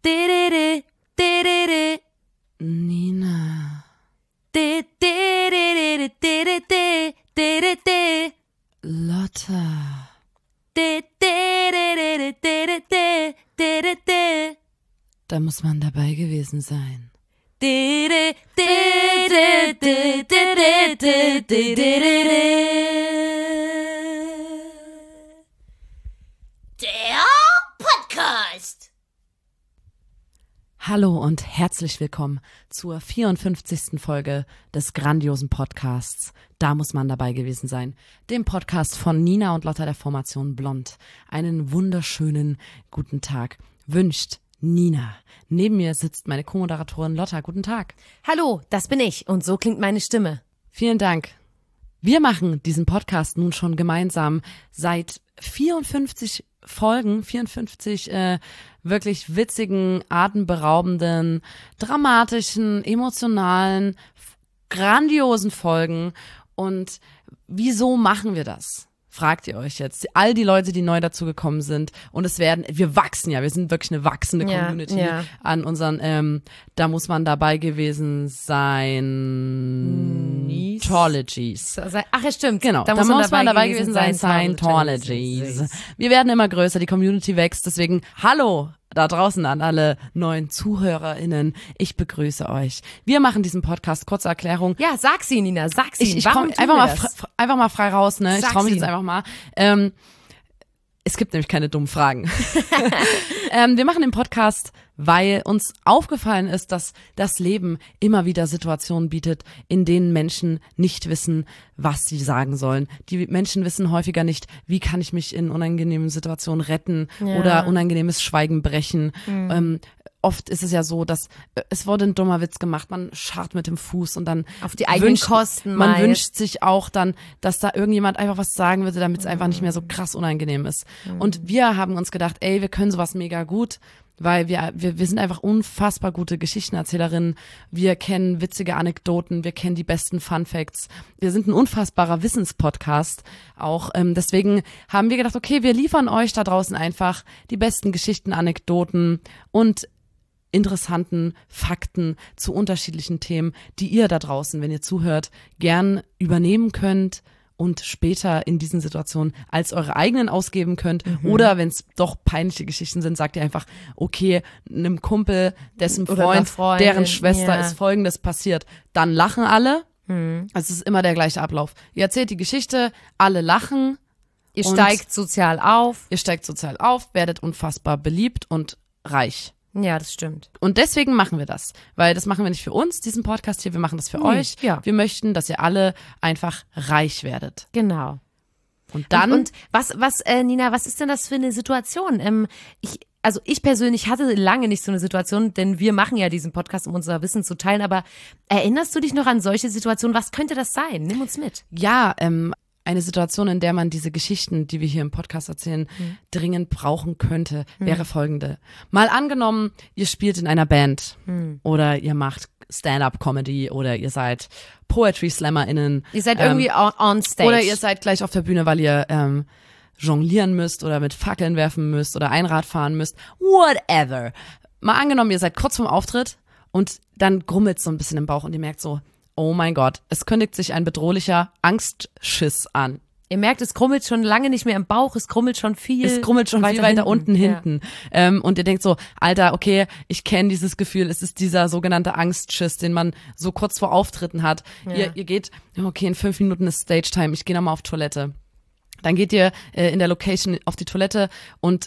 Nina. Lotta. Da muss man dabei gewesen sein. Der Podcast. Hallo und herzlich willkommen zur 54. Folge des grandiosen Podcasts. Da muss man dabei gewesen sein. Dem Podcast von Nina und Lotta der Formation Blond. Einen wunderschönen guten Tag wünscht Nina. Neben mir sitzt meine Co-Moderatorin Lotta. Guten Tag. Hallo, das bin ich und so klingt meine Stimme. Vielen Dank. Wir machen diesen Podcast nun schon gemeinsam seit 54 Folgen, 54 wirklich witzigen, atemberaubenden, dramatischen, emotionalen, grandiosen Folgen. Und wieso machen wir das? Fragt ihr euch jetzt. All die Leute, die neu dazugekommen sind. Und wir wachsen ja, wir sind wirklich eine wachsende Community an unseren, da muss man dabei gewesen sein, Scientologies. Ach ja, stimmt. Genau, da muss man dabei gewesen sein, Scientologies. Wir werden immer größer, die Community wächst, deswegen hallo da draußen an alle neuen ZuhörerInnen. Ich begrüße euch. Wir machen diesen Podcast, kurze Erklärung. Ja, sag sie, Nina, sag sie. Ich komme einfach mal frei raus, ne? Ich traue mich jetzt einfach mal. Es gibt nämlich keine dummen Fragen. Wir machen den Podcast, weil uns aufgefallen ist, dass das Leben immer wieder Situationen bietet, in denen Menschen nicht wissen, was sie sagen sollen. Die Menschen wissen häufiger nicht, wie kann ich mich in unangenehmen Situationen retten oder unangenehmes Schweigen brechen. Oft ist es ja so, dass es wurde ein dummer Witz gemacht, man scharrt mit dem Fuß und dann auf die eigenen Kosten. Man wünscht sich auch dann, dass da irgendjemand einfach was sagen würde, damit es einfach nicht mehr so krass unangenehm ist. Und wir haben uns gedacht, ey, wir können sowas mega gut, weil wir sind einfach unfassbar gute Geschichtenerzählerinnen. Wir kennen witzige Anekdoten, wir kennen die besten Fun Facts. Wir sind ein unfassbarer Wissenspodcast auch. Deswegen haben wir gedacht, okay, wir liefern euch da draußen einfach die besten Geschichten, Anekdoten und interessanten Fakten zu unterschiedlichen Themen, die ihr da draußen, wenn ihr zuhört, gern übernehmen könnt und später in diesen Situationen als eure eigenen ausgeben könnt. Oder wenn es doch peinliche Geschichten sind, sagt ihr einfach, okay, einem Kumpel, dessen Freund, deren Schwester ist Folgendes passiert. Dann lachen alle. Also es ist immer der gleiche Ablauf. Ihr erzählt die Geschichte, alle lachen. Ihr steigt sozial auf. Ihr steigt sozial auf, werdet unfassbar beliebt und reich. Ja, das stimmt. Und deswegen machen wir das, weil das machen wir nicht für uns, diesen Podcast hier, wir machen das für euch. Ja. Wir möchten, dass ihr alle einfach reich werdet. Genau. Und dann... Und was, Nina, was ist denn das für eine Situation? Ich persönlich hatte lange nicht so eine Situation, denn wir machen ja diesen Podcast, um unser Wissen zu teilen, aber erinnerst du dich noch an solche Situationen? Was könnte das sein? Nimm uns mit. Ja, eine Situation, in der man diese Geschichten, die wir hier im Podcast erzählen, dringend brauchen könnte, wäre folgende. Mal angenommen, ihr spielt in einer Band oder ihr macht Stand-up-Comedy oder ihr seid Poetry-SlammerInnen. Ihr seid irgendwie on stage. Oder ihr seid gleich auf der Bühne, weil ihr jonglieren müsst oder mit Fackeln werfen müsst oder Einrad fahren müsst. Whatever. Mal angenommen, ihr seid kurz vorm Auftritt und dann grummelt es so ein bisschen im Bauch und ihr merkt so, oh mein Gott, es kündigt sich ein bedrohlicher Angstschiss an. Ihr merkt, es krummelt schon lange nicht mehr im Bauch, es krummelt schon viel weiter unten hinten. Und ihr denkt so, Alter, okay, ich kenne dieses Gefühl, es ist dieser sogenannte Angstschiss, den man so kurz vor Auftritten hat. Ja. Ihr geht, okay, in 5 Minuten ist Stage-Time, ich gehe nochmal auf Toilette. Dann geht ihr in der Location auf die Toilette und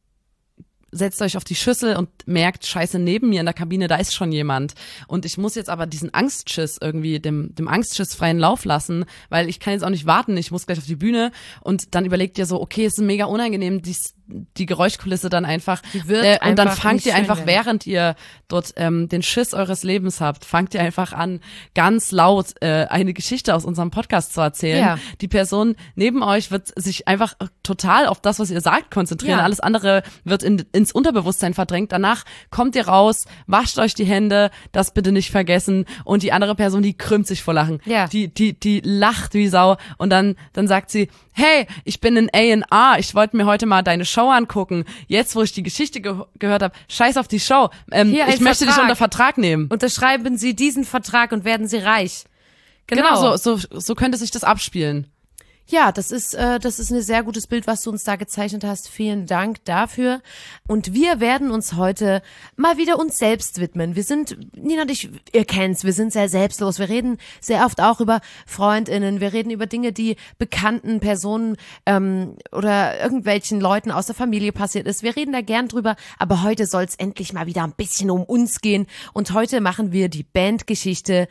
setzt euch auf die Schüssel und merkt, scheiße, neben mir in der Kabine, da ist schon jemand. Und ich muss jetzt aber diesen Angstschiss irgendwie, dem Angstschiss freien Lauf lassen, weil ich kann jetzt auch nicht warten, ich muss gleich auf die Bühne. Und dann überlegt ihr so, okay, es ist mega unangenehm, die Geräuschkulisse dann einfach. Und dann fangt ihr einfach, während ihr dort den Schiss eures Lebens habt, fangt ihr einfach an, ganz laut eine Geschichte aus unserem Podcast zu erzählen. Ja. Die Person neben euch wird sich einfach total auf das, was ihr sagt, konzentrieren. Ja. Alles andere wird ins Unterbewusstsein verdrängt. Danach kommt ihr raus, wascht euch die Hände, das bitte nicht vergessen. Und die andere Person, die krümmt sich vor Lachen. Ja. Die lacht wie Sau. Und dann sagt sie, hey, ich bin in A&R, ich wollte mir heute mal deine Show angucken. Jetzt, wo ich die Geschichte gehört habe, scheiß auf die Show. Ich möchte dich unter Vertrag nehmen. Unterschreiben Sie diesen Vertrag und werden Sie reich. Genau, so könnte sich das abspielen. Ja, das ist ein sehr gutes Bild, was du uns da gezeichnet hast. Vielen Dank dafür. Und wir werden uns heute mal wieder uns selbst widmen. Wir sind, Nina und ich, ihr kennt's, wir sind sehr selbstlos. Wir reden sehr oft auch über FreundInnen. Wir reden über Dinge, die bekannten Personen oder irgendwelchen Leuten aus der Familie passiert ist. Wir reden da gern drüber. Aber heute soll's endlich mal wieder ein bisschen um uns gehen. Und heute machen wir die Bandgeschichte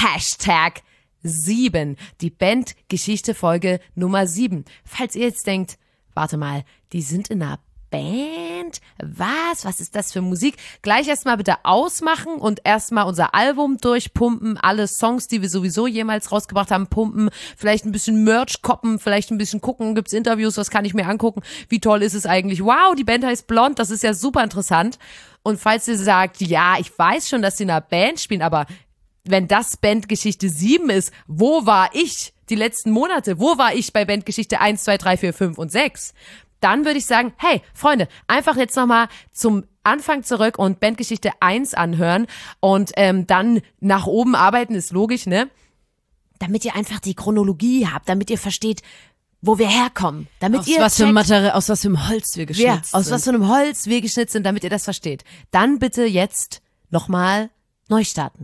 #7, die Bandgeschichte Folge Nummer 7. Falls ihr jetzt denkt, warte mal, die sind in einer Band? Was ist das für Musik? Gleich erstmal bitte ausmachen und erstmal unser Album durchpumpen, alle Songs, die wir sowieso jemals rausgebracht haben, pumpen, vielleicht ein bisschen Merch koppen, vielleicht ein bisschen gucken, gibt's Interviews, was kann ich mir angucken, wie toll ist es eigentlich? Wow, die Band heißt Blond, das ist ja super interessant. Und falls ihr sagt, ja, ich weiß schon, dass sie in einer Band spielen, aber wenn das Bandgeschichte 7 ist, wo war ich die letzten Monate? Wo war ich bei Bandgeschichte 1, 2, 3, 4, 5 und 6? Dann würde ich sagen, hey, Freunde, einfach jetzt nochmal zum Anfang zurück und Bandgeschichte 1 anhören und dann nach oben arbeiten, ist logisch, ne? Damit ihr einfach die Chronologie habt, damit ihr versteht, wo wir herkommen. Damit ihr aus was für einem Holz wir geschnitzt sind. Aus was für einem Holz wir geschnitzt sind, damit ihr das versteht. Dann bitte jetzt nochmal neu starten.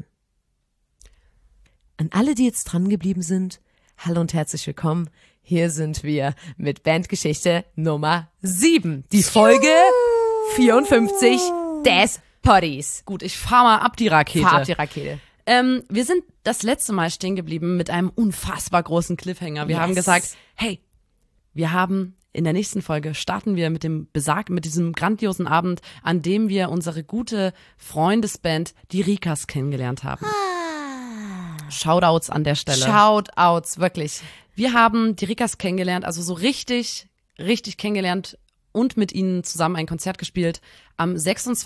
An alle, die jetzt dran geblieben sind, hallo und herzlich willkommen. Hier sind wir mit Bandgeschichte Nummer 7. Die Folge 54 des Poddies. Gut, ich fahr mal ab die Rakete. Fahr ab die Rakete. Wir sind das letzte Mal stehen geblieben mit einem unfassbar großen Cliffhanger. Wir haben gesagt, hey, in der nächsten Folge starten wir mit diesem grandiosen Abend, an dem wir unsere gute Freundesband, die Rikas, kennengelernt haben. Shoutouts an der Stelle. Shoutouts, wirklich. Wir haben die Rikas kennengelernt, also so richtig kennengelernt und mit ihnen zusammen ein Konzert gespielt am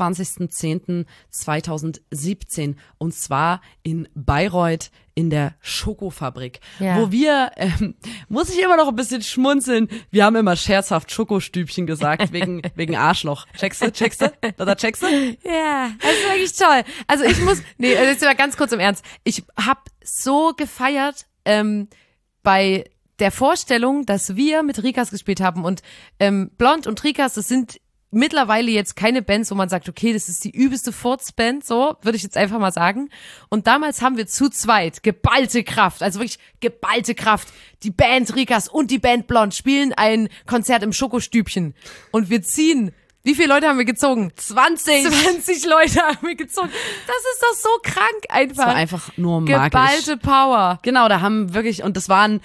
26.10.2017 und zwar in Bayreuth in der Schokofabrik, wo wir, muss ich immer noch ein bisschen schmunzeln, wir haben immer scherzhaft Schokostübchen gesagt, wegen Arschloch. Checkst du? Da checkst du? Ja, das ist wirklich toll. Also jetzt mal ganz kurz im Ernst. Ich hab so gefeiert bei der Vorstellung, dass wir mit Rikas gespielt haben und Blond und Rikas, das sind mittlerweile jetzt keine Bands, wo man sagt, okay, das ist die übelste Furzband, so würde ich jetzt einfach mal sagen. Und damals haben wir zu zweit geballte Kraft, also wirklich geballte Kraft. Die Band Rikas und die Band Blond spielen ein Konzert im Schokostübchen und wir ziehen. Wie viele Leute haben wir gezogen? 20 Leute haben wir gezogen. Das ist doch so krank einfach. Das war einfach nur magisch. Geballte Power. Genau, da haben wirklich, und das waren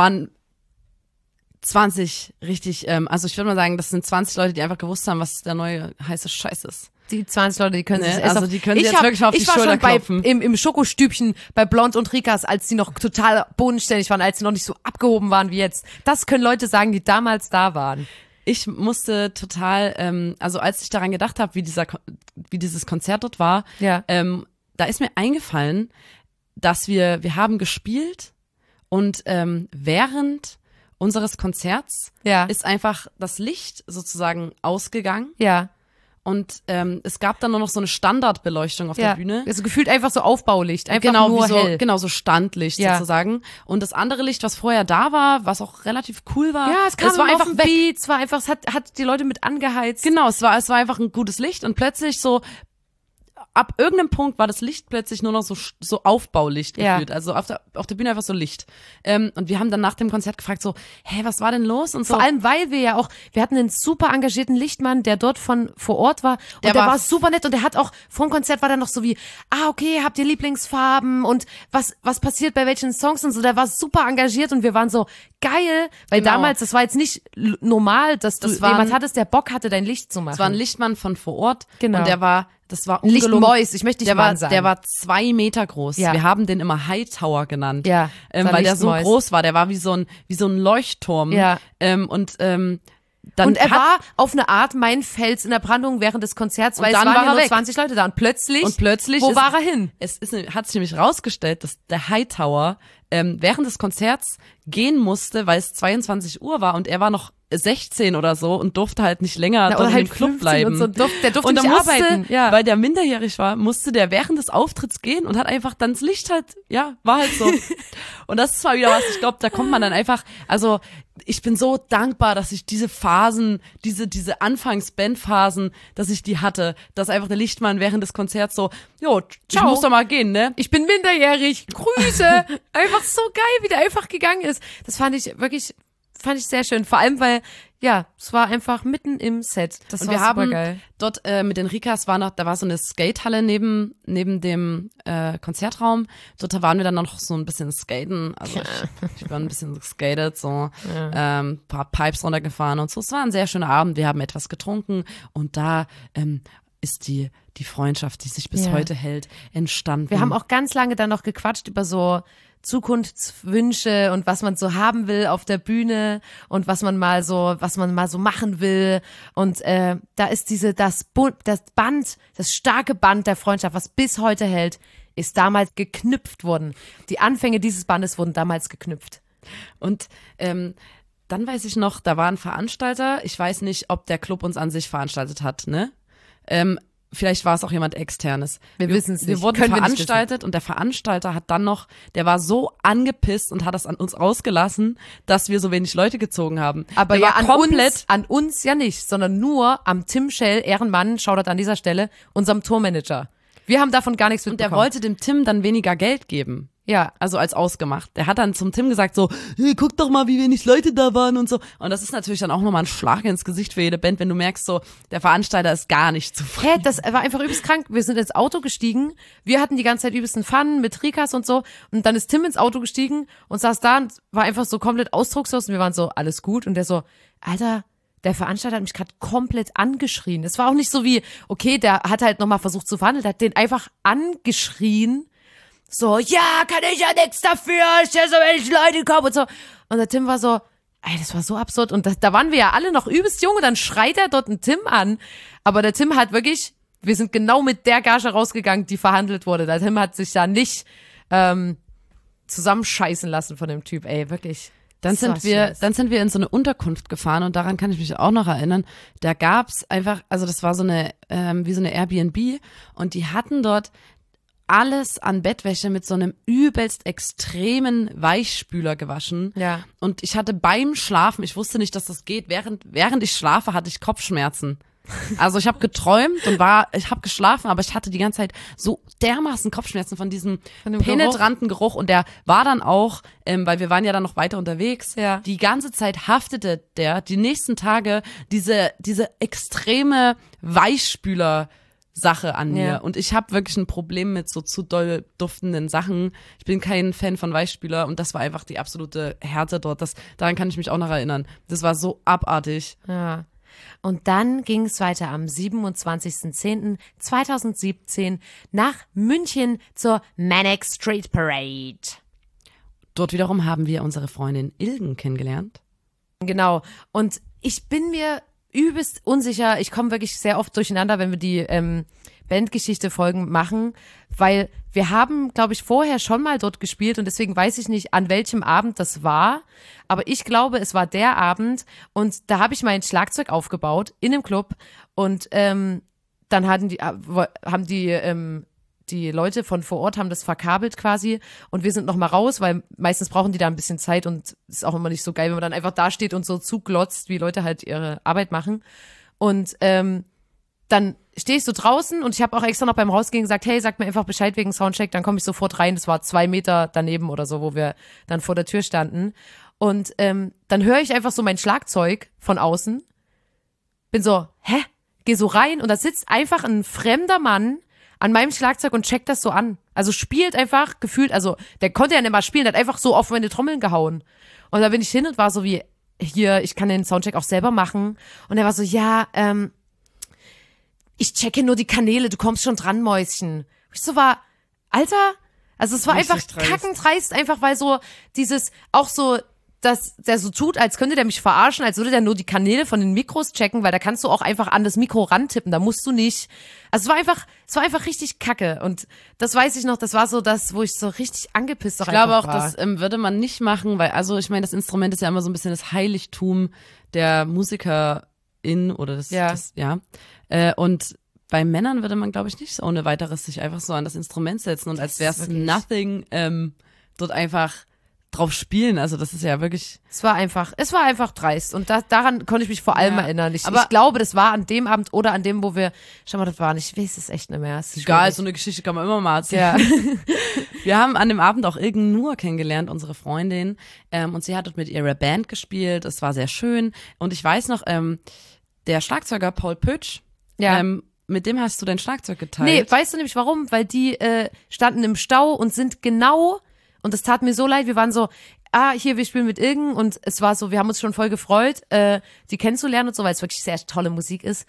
20 richtig, also ich würde mal sagen, das sind 20 Leute, die einfach gewusst haben, was der neue heiße Scheiß ist. Die 20 Leute, die können sich die können sich jetzt wirklich mal auf die Schulter klopfen. Ich war schon im Schokostübchen bei Blond und Rikas, als die noch total bodenständig waren, als sie noch nicht so abgehoben waren wie jetzt. Das können Leute sagen, die damals da waren. Ich musste total, also als ich daran gedacht habe, wie dieses Konzert dort war, da ist mir eingefallen, dass wir haben gespielt und während unseres Konzerts ist einfach das Licht sozusagen ausgegangen. Ja. Und es gab dann nur noch so eine Standardbeleuchtung auf der Bühne. Also gefühlt einfach so Aufbaulicht, einfach nur hell. Genau, so Standlicht sozusagen. Und das andere Licht, was vorher da war, was auch relativ cool war, ja, es war einfach weg. Beat, es war einfach, es hat die Leute mit angeheizt. Genau, es war einfach ein gutes Licht und plötzlich so ab irgendeinem Punkt war das Licht plötzlich nur noch so Aufbaulicht gefühlt. Also auf der Bühne einfach so Licht. Und wir haben dann nach dem Konzert gefragt so, hey, was war denn los? Und so. Vor allem, weil wir hatten einen super engagierten Lichtmann, der dort vor Ort war. Und der war super nett und der hat auch, vor dem Konzert war der noch so wie, okay, habt ihr Lieblingsfarben und was passiert bei welchen Songs und so. Der war super engagiert und wir waren so, geil, weil damals, das war jetzt nicht normal, dass du jemand hattest, der Bock hatte, dein Licht zu machen. Das war ein Lichtmann von vor Ort. Genau. Und das war Lichtmäus, ich möchte nicht Mann sagen. Der war 2 Meter groß. Ja. Wir haben den immer Hightower genannt. Ja. Weil der so groß war. Der war wie so ein Leuchtturm. Ja. dann und er war auf eine Art mein Fels in der Brandung während des Konzerts, weil es waren ja nur 20 Leute da. Und plötzlich wo war er hin? Hat sich nämlich rausgestellt, dass der Hightower während des Konzerts gehen musste, weil es 22 Uhr war und er war noch 16 oder so und durfte halt nicht länger dort in dem Club bleiben. Und so, der durfte nicht arbeiten. Ja. Weil der minderjährig war, musste der während des Auftritts gehen und hat einfach dann das Licht halt, war halt so. Und das ist zwar wieder was, ich glaube, da kommt man dann einfach, also ich bin so dankbar, dass ich diese Phasen, diese Anfangs-Bandphasen, dass ich die hatte, dass einfach der Lichtmann während des Konzerts so, ciao, ich muss doch mal gehen, ne? Ich bin minderjährig, Grüße. Einfach so geil, wie der einfach gegangen ist. Das fand ich sehr schön. Vor allem, weil, es war einfach mitten im Set. Das und war wir haben geil. Dort mit den Rikas da war so eine Skatehalle neben dem Konzertraum. Dort waren wir dann noch so ein bisschen skaten. Also ich war ein bisschen geskatet, so paar Pipes runtergefahren und so. Es war ein sehr schöner Abend. Wir haben etwas getrunken und da ist die Freundschaft, die sich bis heute hält, entstanden. Wir haben auch ganz lange dann noch gequatscht über so Zukunftswünsche und was man so haben will auf der Bühne und was man mal so machen will. Und da ist das starke Band der Freundschaft, was bis heute hält, ist damals geknüpft worden. Die Anfänge dieses Bandes wurden damals geknüpft. Und dann weiß ich noch, da war ein Veranstalter. Ich weiß nicht, ob der Club uns an sich veranstaltet hat, ne? Vielleicht war es auch jemand Externes. Wir wissen es nicht. Wir wurden veranstaltet und der Veranstalter hat dann noch, der war so angepisst und hat das an uns ausgelassen, dass wir so wenig Leute gezogen haben. Aber ja, an uns ja nicht, sondern nur am Tim Schell, Ehrenmann, Shoutout an dieser Stelle, unserem Tourmanager. Wir haben davon gar nichts mitbekommen. Und der wollte dem Tim dann weniger Geld geben. Ja, also als ausgemacht. Der hat dann zum Tim gesagt so, hey, guck doch mal, wie wenig Leute da waren und so. Und das ist natürlich dann auch nochmal ein Schlag ins Gesicht für jede Band, wenn du merkst so, der Veranstalter ist gar nicht zufrieden. Das war einfach übelst krank. Wir sind ins Auto gestiegen. Wir hatten die ganze Zeit übelsten Fun mit Rikas und so. Und dann ist Tim ins Auto gestiegen und saß da und war einfach so komplett ausdruckslos. Und wir waren so, alles gut. Und der so, Alter, der Veranstalter hat mich gerade komplett angeschrien. Es war auch nicht so wie, okay, der hat halt nochmal versucht zu verhandeln, der hat den einfach angeschrien. So, ja, kann ich ja nichts dafür, ich so wenig Leute kommen und so. Und der Tim war so, ey, das war so absurd. Und da waren wir ja alle noch übelst jung und dann schreit er dort einen Tim an. Aber der Tim hat wirklich, wir sind genau mit der Gage rausgegangen, die verhandelt wurde. Der Tim hat sich da nicht zusammenscheißen lassen von dem Typ, ey, wirklich. Dann sind wir in so eine Unterkunft gefahren und daran kann ich mich auch noch erinnern. Da gab's einfach, also das war so eine, wie so eine Airbnb und die hatten dort alles an Bettwäsche mit so einem übelst extremen Weichspüler gewaschen. Ja. Und ich hatte beim Schlafen, ich wusste nicht, dass das geht, während ich schlafe, hatte ich Kopfschmerzen. Also ich habe geträumt und ich habe geschlafen, aber ich hatte die ganze Zeit so dermaßen Kopfschmerzen von diesem penetranten Geruch und der war dann auch, weil wir waren ja dann noch weiter unterwegs, die ganze Zeit haftete die nächsten Tage diese extreme Weichspüler Sache an mir. Ja. Und ich habe wirklich ein Problem mit so zu doll duftenden Sachen. Ich bin kein Fan von Weichspüler und das war einfach die absolute Härte dort. Daran kann ich mich auch noch erinnern. Das war so abartig. Ja. Und dann ging es weiter am 27.10.2017 nach München zur Manic Street Parade. Dort wiederum haben wir unsere Freundin Ilgen kennengelernt. Genau. Und ich bin mir übelst unsicher. Ich komme wirklich sehr oft durcheinander, wenn wir die Bandgeschichte-Folgen machen, weil wir haben, glaube ich, vorher schon mal dort gespielt und deswegen weiß ich nicht, an welchem Abend das war, aber ich glaube, es war der Abend und da habe ich mein Schlagzeug aufgebaut in dem Club und dann haben die Leute von vor Ort haben das verkabelt quasi und wir sind noch mal raus, weil meistens brauchen die da ein bisschen Zeit und ist auch immer nicht so geil, wenn man dann einfach da steht und so zuglotzt, wie Leute halt ihre Arbeit machen. Und dann stehe ich so draußen und ich habe auch extra noch beim Rausgehen gesagt, hey, sag mir einfach Bescheid wegen Soundcheck, dann komme ich sofort rein. Das war 2 Meter daneben oder so, wo wir dann vor der Tür standen. Und dann höre ich einfach so mein Schlagzeug von außen, bin so, geh so rein und da sitzt einfach ein fremder Mann an meinem Schlagzeug und checkt das so an. Also spielt einfach gefühlt, also der konnte ja nicht mal spielen, der hat einfach so auf meine Trommeln gehauen. Und da bin ich hin und war so wie, hier, ich kann den Soundcheck auch selber machen. Und er war so, ja, ich checke nur die Kanäle, du kommst schon dran, Mäuschen. Ich so war, Alter, also es war einfach kackendreist, einfach weil so dieses, auch so dass der so tut, als könnte der mich verarschen, als würde der nur die Kanäle von den Mikros checken, weil da kannst du auch einfach an das Mikro rantippen, da musst du nicht. Also es war einfach richtig kacke und das weiß ich noch, das war so das, wo ich so richtig angepisst Ich glaube auch, das würde man nicht machen, weil, also ich meine, das Instrument ist ja immer so ein bisschen das Heiligtum der Musikerin oder das, und bei Männern würde man, glaube ich, nicht so ohne weiteres sich einfach so an das Instrument setzen und als wäre es nothing, dort einfach drauf spielen. Also das ist ja wirklich. Es war einfach dreist. Und daran konnte ich mich vor allem erinnern. Ich glaube, das war an dem Abend oder an dem, wo wir, schau mal, das war nicht, ich weiß es echt nicht mehr. Egal, so eine Geschichte kann man immer mal erzählen. Ja. Wir haben an dem Abend auch Ilgen Nur kennengelernt, unsere Freundin. Und sie hat dort mit ihrer Band gespielt. Es war sehr schön. Und ich weiß noch, der Schlagzeuger Paul Pötsch, mit dem hast du dein Schlagzeug geteilt. Nee, weißt du nämlich warum? Weil die standen im Stau und sind genau. Und das tat mir so leid, wir waren so, hier, wir spielen mit Ilgen und es war so, wir haben uns schon voll gefreut, die kennenzulernen und so, weil es wirklich sehr tolle Musik ist.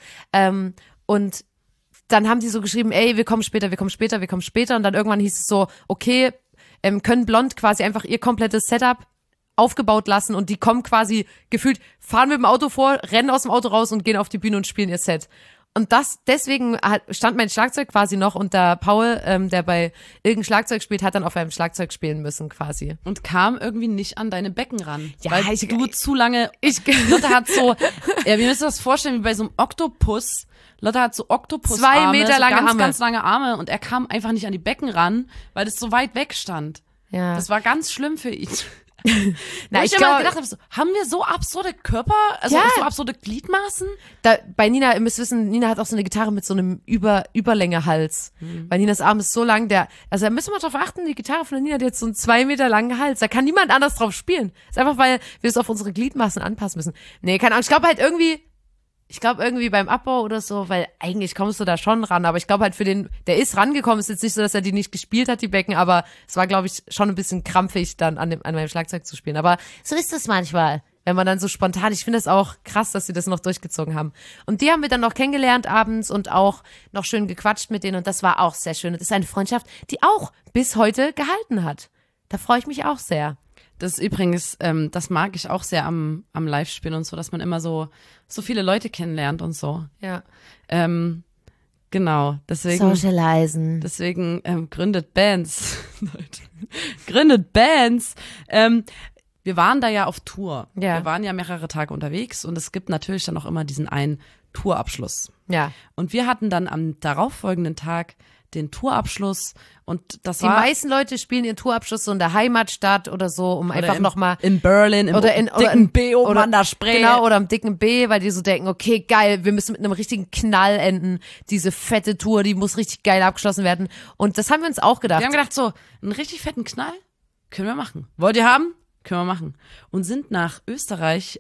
Und dann haben die so geschrieben, ey, wir kommen später. Und dann irgendwann hieß es so, okay, können Blond quasi einfach ihr komplettes Setup aufgebaut lassen und die kommen quasi gefühlt, fahren mit dem Auto vor, rennen aus dem Auto raus und gehen auf die Bühne und spielen ihr Set. Und deswegen stand mein Schlagzeug quasi noch und der Paul, der bei irgendeinem Schlagzeug spielt, hat dann auf einem Schlagzeug spielen müssen quasi. Und kam irgendwie nicht an deine Becken ran. Ja, weil du zu lange, Lotte hat so, wir müssen das vorstellen wie bei so einem Oktopus. Lotte hat so Oktopusarme, 2 Meter lange Arme. Ganz lange Arme und er kam einfach nicht an die Becken ran, weil das so weit weg stand. Ja. Das war ganz schlimm für ihn. Na, ich immer gedacht habe, so, haben wir so absurde Körper, also so absurde Gliedmaßen? Bei Nina, ihr müsst wissen, Nina hat auch so eine Gitarre mit so einem Überlänge-Hals. Weil Ninas Arm ist so lang, da müssen wir drauf achten, die Gitarre von der Nina, die hat so einen 2 Meter langen Hals. Da kann niemand anders drauf spielen. Das ist einfach, weil wir es auf unsere Gliedmaßen anpassen müssen. Nee, keine Ahnung, ich glaube irgendwie beim Abbau oder so, weil eigentlich kommst du da schon ran, aber ich glaube halt der ist rangekommen, ist jetzt nicht so, dass er die nicht gespielt hat, die Becken, aber es war, glaube ich, schon ein bisschen krampfig, dann an meinem Schlagzeug zu spielen. Aber so ist es manchmal, wenn man dann so spontan, ich finde es auch krass, dass sie das noch durchgezogen haben. Und die haben wir dann noch kennengelernt abends und auch noch schön gequatscht mit denen und das war auch sehr schön. Und das ist eine Freundschaft, die auch bis heute gehalten hat. Da freue ich mich auch sehr. Das ist übrigens, das mag ich auch sehr am Live-Spielen und so, dass man immer so viele Leute kennenlernt und so. Ja. Genau, deswegen. Socialisen. Deswegen gründet Bands. Gründet Bands. Wir waren da ja auf Tour. Ja. Wir waren ja mehrere Tage unterwegs und es gibt natürlich dann auch immer diesen einen Tourabschluss. Ja. Und wir hatten dann am darauffolgenden Tag den Tourabschluss und das die war. Die meisten Leute spielen ihren Tourabschluss so in der Heimatstadt oder so, um oder einfach nochmal. In Berlin, im dicken B oben an der Spree. Genau, oder am dicken B, weil die so denken, okay, geil, wir müssen mit einem richtigen Knall enden. Diese fette Tour, die muss richtig geil abgeschlossen werden. Und das haben wir uns auch gedacht. Wir haben gedacht, so, einen richtig fetten Knall können wir machen. Wollt ihr haben? Können wir machen. Und sind nach Österreich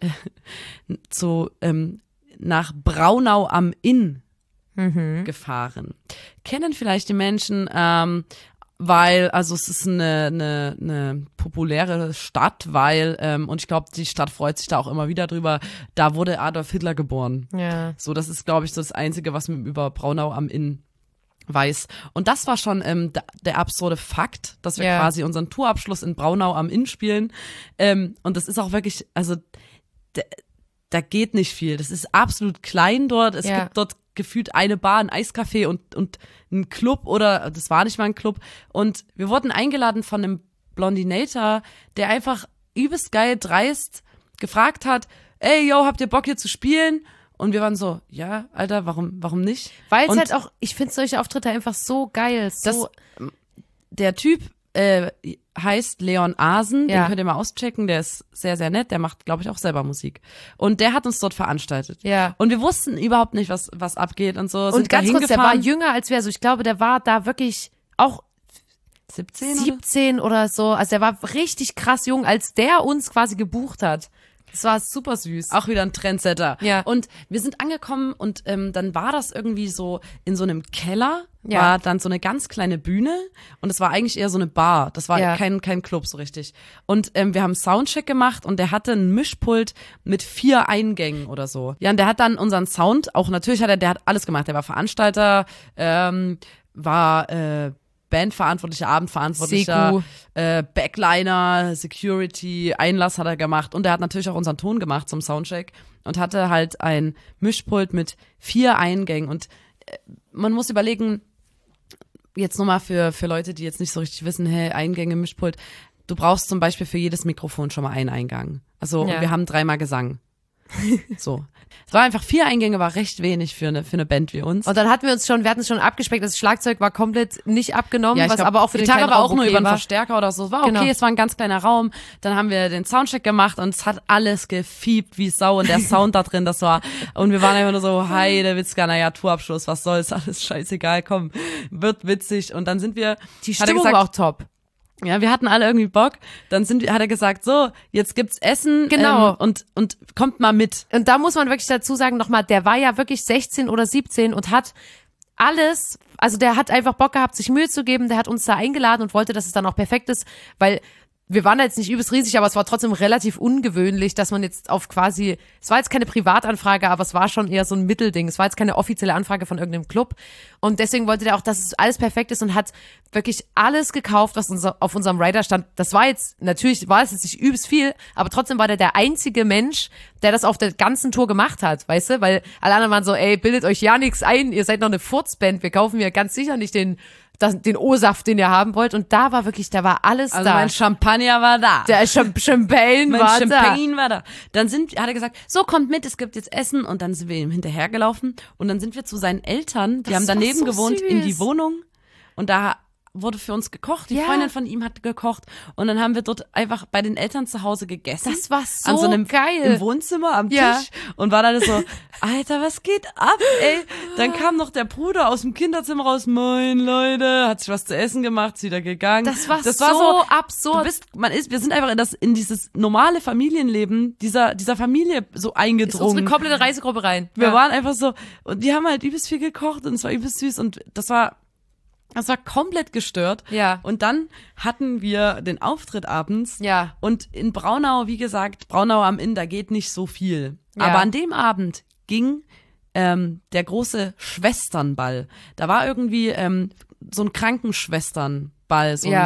nach Braunau am Inn gefahren. Kennen vielleicht die Menschen, weil, also es ist eine populäre Stadt, weil, und ich glaube, die Stadt freut sich da auch immer wieder drüber, da wurde Adolf Hitler geboren. Ja. So, das ist, glaube ich, so das Einzige, was man über Braunau am Inn weiß. Und das war schon der absurde Fakt, dass wir quasi unseren Tourabschluss in Braunau am Inn spielen. Und das ist auch wirklich, also da geht nicht viel. Das ist absolut klein dort. Es gibt dort gefühlt eine Bar, ein Eiscafé und ein Club oder das war nicht mal ein Club. Und wir wurden eingeladen von einem Blondinator, der einfach übelst geil dreist gefragt hat, ey, yo, habt ihr Bock hier zu spielen? Und wir waren so, ja, Alter, warum nicht? Weil es halt auch, ich finde solche Auftritte einfach so geil. So. Der Typ heißt Leon Asen, den könnt ihr mal auschecken, der ist sehr, sehr nett, der macht, glaube ich, auch selber Musik. Und der hat uns dort veranstaltet. Ja. Und wir wussten überhaupt nicht, was abgeht und so. Und ganz kurz, der war jünger als wir, also ich glaube, der war da wirklich auch 17 oder so, also der war richtig krass jung, als der uns quasi gebucht hat. Das war super süß. Auch wieder ein Trendsetter. Ja. Und wir sind angekommen und dann war das irgendwie so in so einem Keller, war dann so eine ganz kleine Bühne und es war eigentlich eher so eine Bar. Das war kein Club so richtig. Und wir haben Soundcheck gemacht und der hatte ein Mischpult mit 4 Eingängen oder so. Ja, und der hat dann unseren Sound, auch natürlich der hat alles gemacht. Der war Veranstalter, war Bandverantwortlicher, Abendverantwortlicher, Backliner, Security, Einlass hat er gemacht und er hat natürlich auch unseren Ton gemacht zum Soundcheck und hatte halt ein Mischpult mit 4 Eingängen und man muss überlegen, jetzt nochmal für Leute, die jetzt nicht so richtig wissen, hey, Eingänge, Mischpult, du brauchst zum Beispiel für jedes Mikrofon schon mal einen Eingang. Also und wir haben 3-mal Gesang. So. Es war einfach 4 Eingänge, war recht wenig für eine Band wie uns. Und dann hatten wir hatten es schon abgespeckt, das Schlagzeug war komplett nicht abgenommen, ja, was aber auch für den Gitarre kleinen war Raum auch nur okay über einen war. Verstärker oder so. Es war okay, es war ein ganz kleiner Raum. Dann haben wir den Soundcheck gemacht und es hat alles gefiebt wie Sau und der Sound da drin, das war, und wir waren einfach nur so, Heidewitzka, naja, Tourabschluss, was soll's, alles scheißegal, komm, wird witzig. Und dann sind wir, die Stimmung war auch top. Ja, wir hatten alle irgendwie Bock. Dann hat er gesagt, so, jetzt gibt's Essen. Genau. Und kommt mal mit. Und da muss man wirklich dazu sagen, nochmal, der war ja wirklich 16 oder 17 und hat alles, also der hat einfach Bock gehabt, sich Mühe zu geben. Der hat uns da eingeladen und wollte, dass es dann auch perfekt ist, weil wir waren jetzt nicht übelst riesig, aber es war trotzdem relativ ungewöhnlich, dass man jetzt auf quasi, es war jetzt keine Privatanfrage, aber es war schon eher so ein Mittelding. Es war jetzt keine offizielle Anfrage von irgendeinem Club. Und deswegen wollte der auch, dass es alles perfekt ist und hat wirklich alles gekauft, was auf unserem Rider stand. Das war jetzt, natürlich war es jetzt nicht übelst viel, aber trotzdem war der einzige Mensch, der das auf der ganzen Tour gemacht hat, weißt du? Weil alle anderen waren so, ey, bildet euch ja nichts ein, ihr seid noch eine Furzband, wir kaufen ja ganz sicher nicht den O-Saft, den ihr haben wollt. Und da war alles also da. Mein Champagner war da. Der Champagne war da. Dann hat er gesagt, so, kommt mit, es gibt jetzt Essen. Und dann sind wir ihm hinterhergelaufen. Und dann sind wir zu seinen Eltern, die haben daneben gewohnt, in die Wohnung. Und da wurde für uns gekocht. Die Freundin von ihm hat gekocht. Und dann haben wir dort einfach bei den Eltern zu Hause gegessen. Das war so an so einem, geil. Im Wohnzimmer am Tisch. Und war dann so, Alter, was geht ab, ey? Dann kam noch der Bruder aus dem Kinderzimmer raus. Moin, Leute. Hat sich was zu essen gemacht, ist wieder gegangen. Das war so absurd. Wir sind einfach in dieses normale Familienleben dieser Familie so eingedrungen. Ist unsere komplette Reisegruppe rein. Wir waren einfach so, und die haben halt übelst viel gekocht und es war übelst süß und das war komplett gestört. Ja. Und dann hatten wir den Auftritt abends. Ja. Und in Braunau, wie gesagt, Braunau am Inn, da geht nicht so viel. Ja. Aber an dem Abend ging der große Schwesternball. Da war irgendwie so ein Krankenschwesternball, so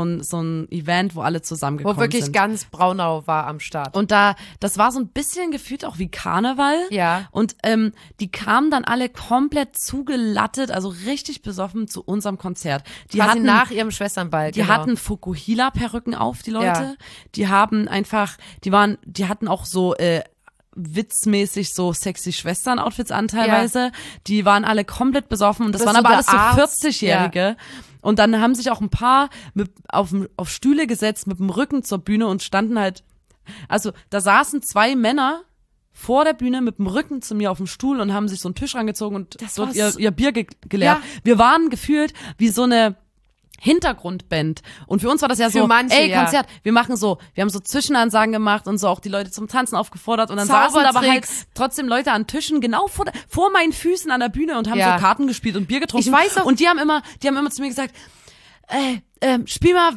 ein Event, wo alle zusammengekommen sind. Wo wirklich ganz Braunau war am Start. Und das war so ein bisschen gefühlt auch wie Karneval. Ja. Und die kamen dann alle komplett zugelattet, also richtig besoffen zu unserem Konzert. Die quasi hatten nach ihrem Schwesternball. Die hatten Fukuhila-Perücken auf, die Leute. Ja. Die haben einfach, die hatten auch so witzmäßig so sexy Schwestern-Outfits an teilweise. Ja. Die waren alle komplett besoffen und das waren aber alles so 40-Jährige. Ja. Und dann haben sich auch ein paar auf Stühle gesetzt mit dem Rücken zur Bühne und standen halt, also da saßen 2 Männer vor der Bühne mit dem Rücken zu mir auf dem Stuhl und haben sich so einen Tisch rangezogen und dort ihr Bier geleert. Ja. Wir waren gefühlt wie so eine Hintergrundband. Und für uns war das ja so, manche, Konzert, wir haben so Zwischenansagen gemacht und so auch die Leute zum Tanzen aufgefordert und dann saßen aber halt trotzdem Leute an Tischen genau vor meinen Füßen an der Bühne und haben so Karten gespielt und Bier getrunken. Ich weiß auch. Und die haben immer zu mir gesagt, spiel mal,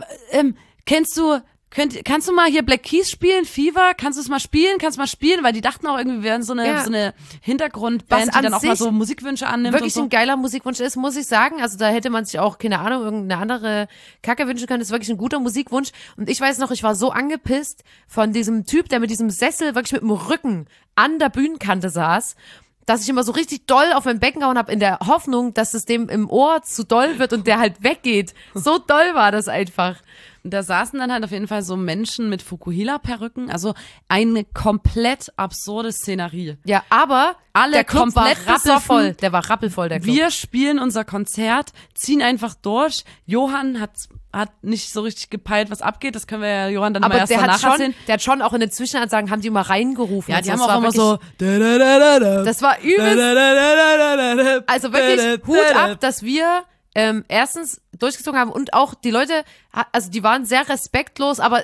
kannst du mal hier Black Keys spielen, Fever, kannst du es mal spielen, weil die dachten auch irgendwie, wir wären so eine Hintergrundband, die dann auch mal so Musikwünsche annimmt. Wirklich und so. ein geiler Musikwunsch ist, muss ich sagen, also da hätte man sich auch, keine Ahnung, irgendeine andere Kacke wünschen können, das ist wirklich ein guter Musikwunsch und ich weiß noch, ich war so angepisst von diesem Typ, der mit diesem Sessel wirklich mit dem Rücken an der Bühnenkante saß, dass ich immer so richtig doll auf mein Becken gehauen habe in der Hoffnung, dass es dem im Ohr zu doll wird und der halt weggeht. So doll war das einfach. Und da saßen dann halt auf jeden Fall so Menschen mit Fukuhila-Perücken, also eine komplett absurde Szenerie. Ja, aber alle der Club komplett war rappelvoll. Der war rappelvoll, der Club. Wir spielen unser Konzert, ziehen einfach durch. Johann hat nicht so richtig gepeilt, was abgeht. Das können wir ja Johann dann mal erst danach erzählen. Der hat schon auch in den Zwischenansagen, haben die immer reingerufen. Ja, die haben auch immer so. Das war übelst. Also wirklich Hut ab, dass wir erstens durchgezogen haben und auch die Leute, also die waren sehr respektlos, aber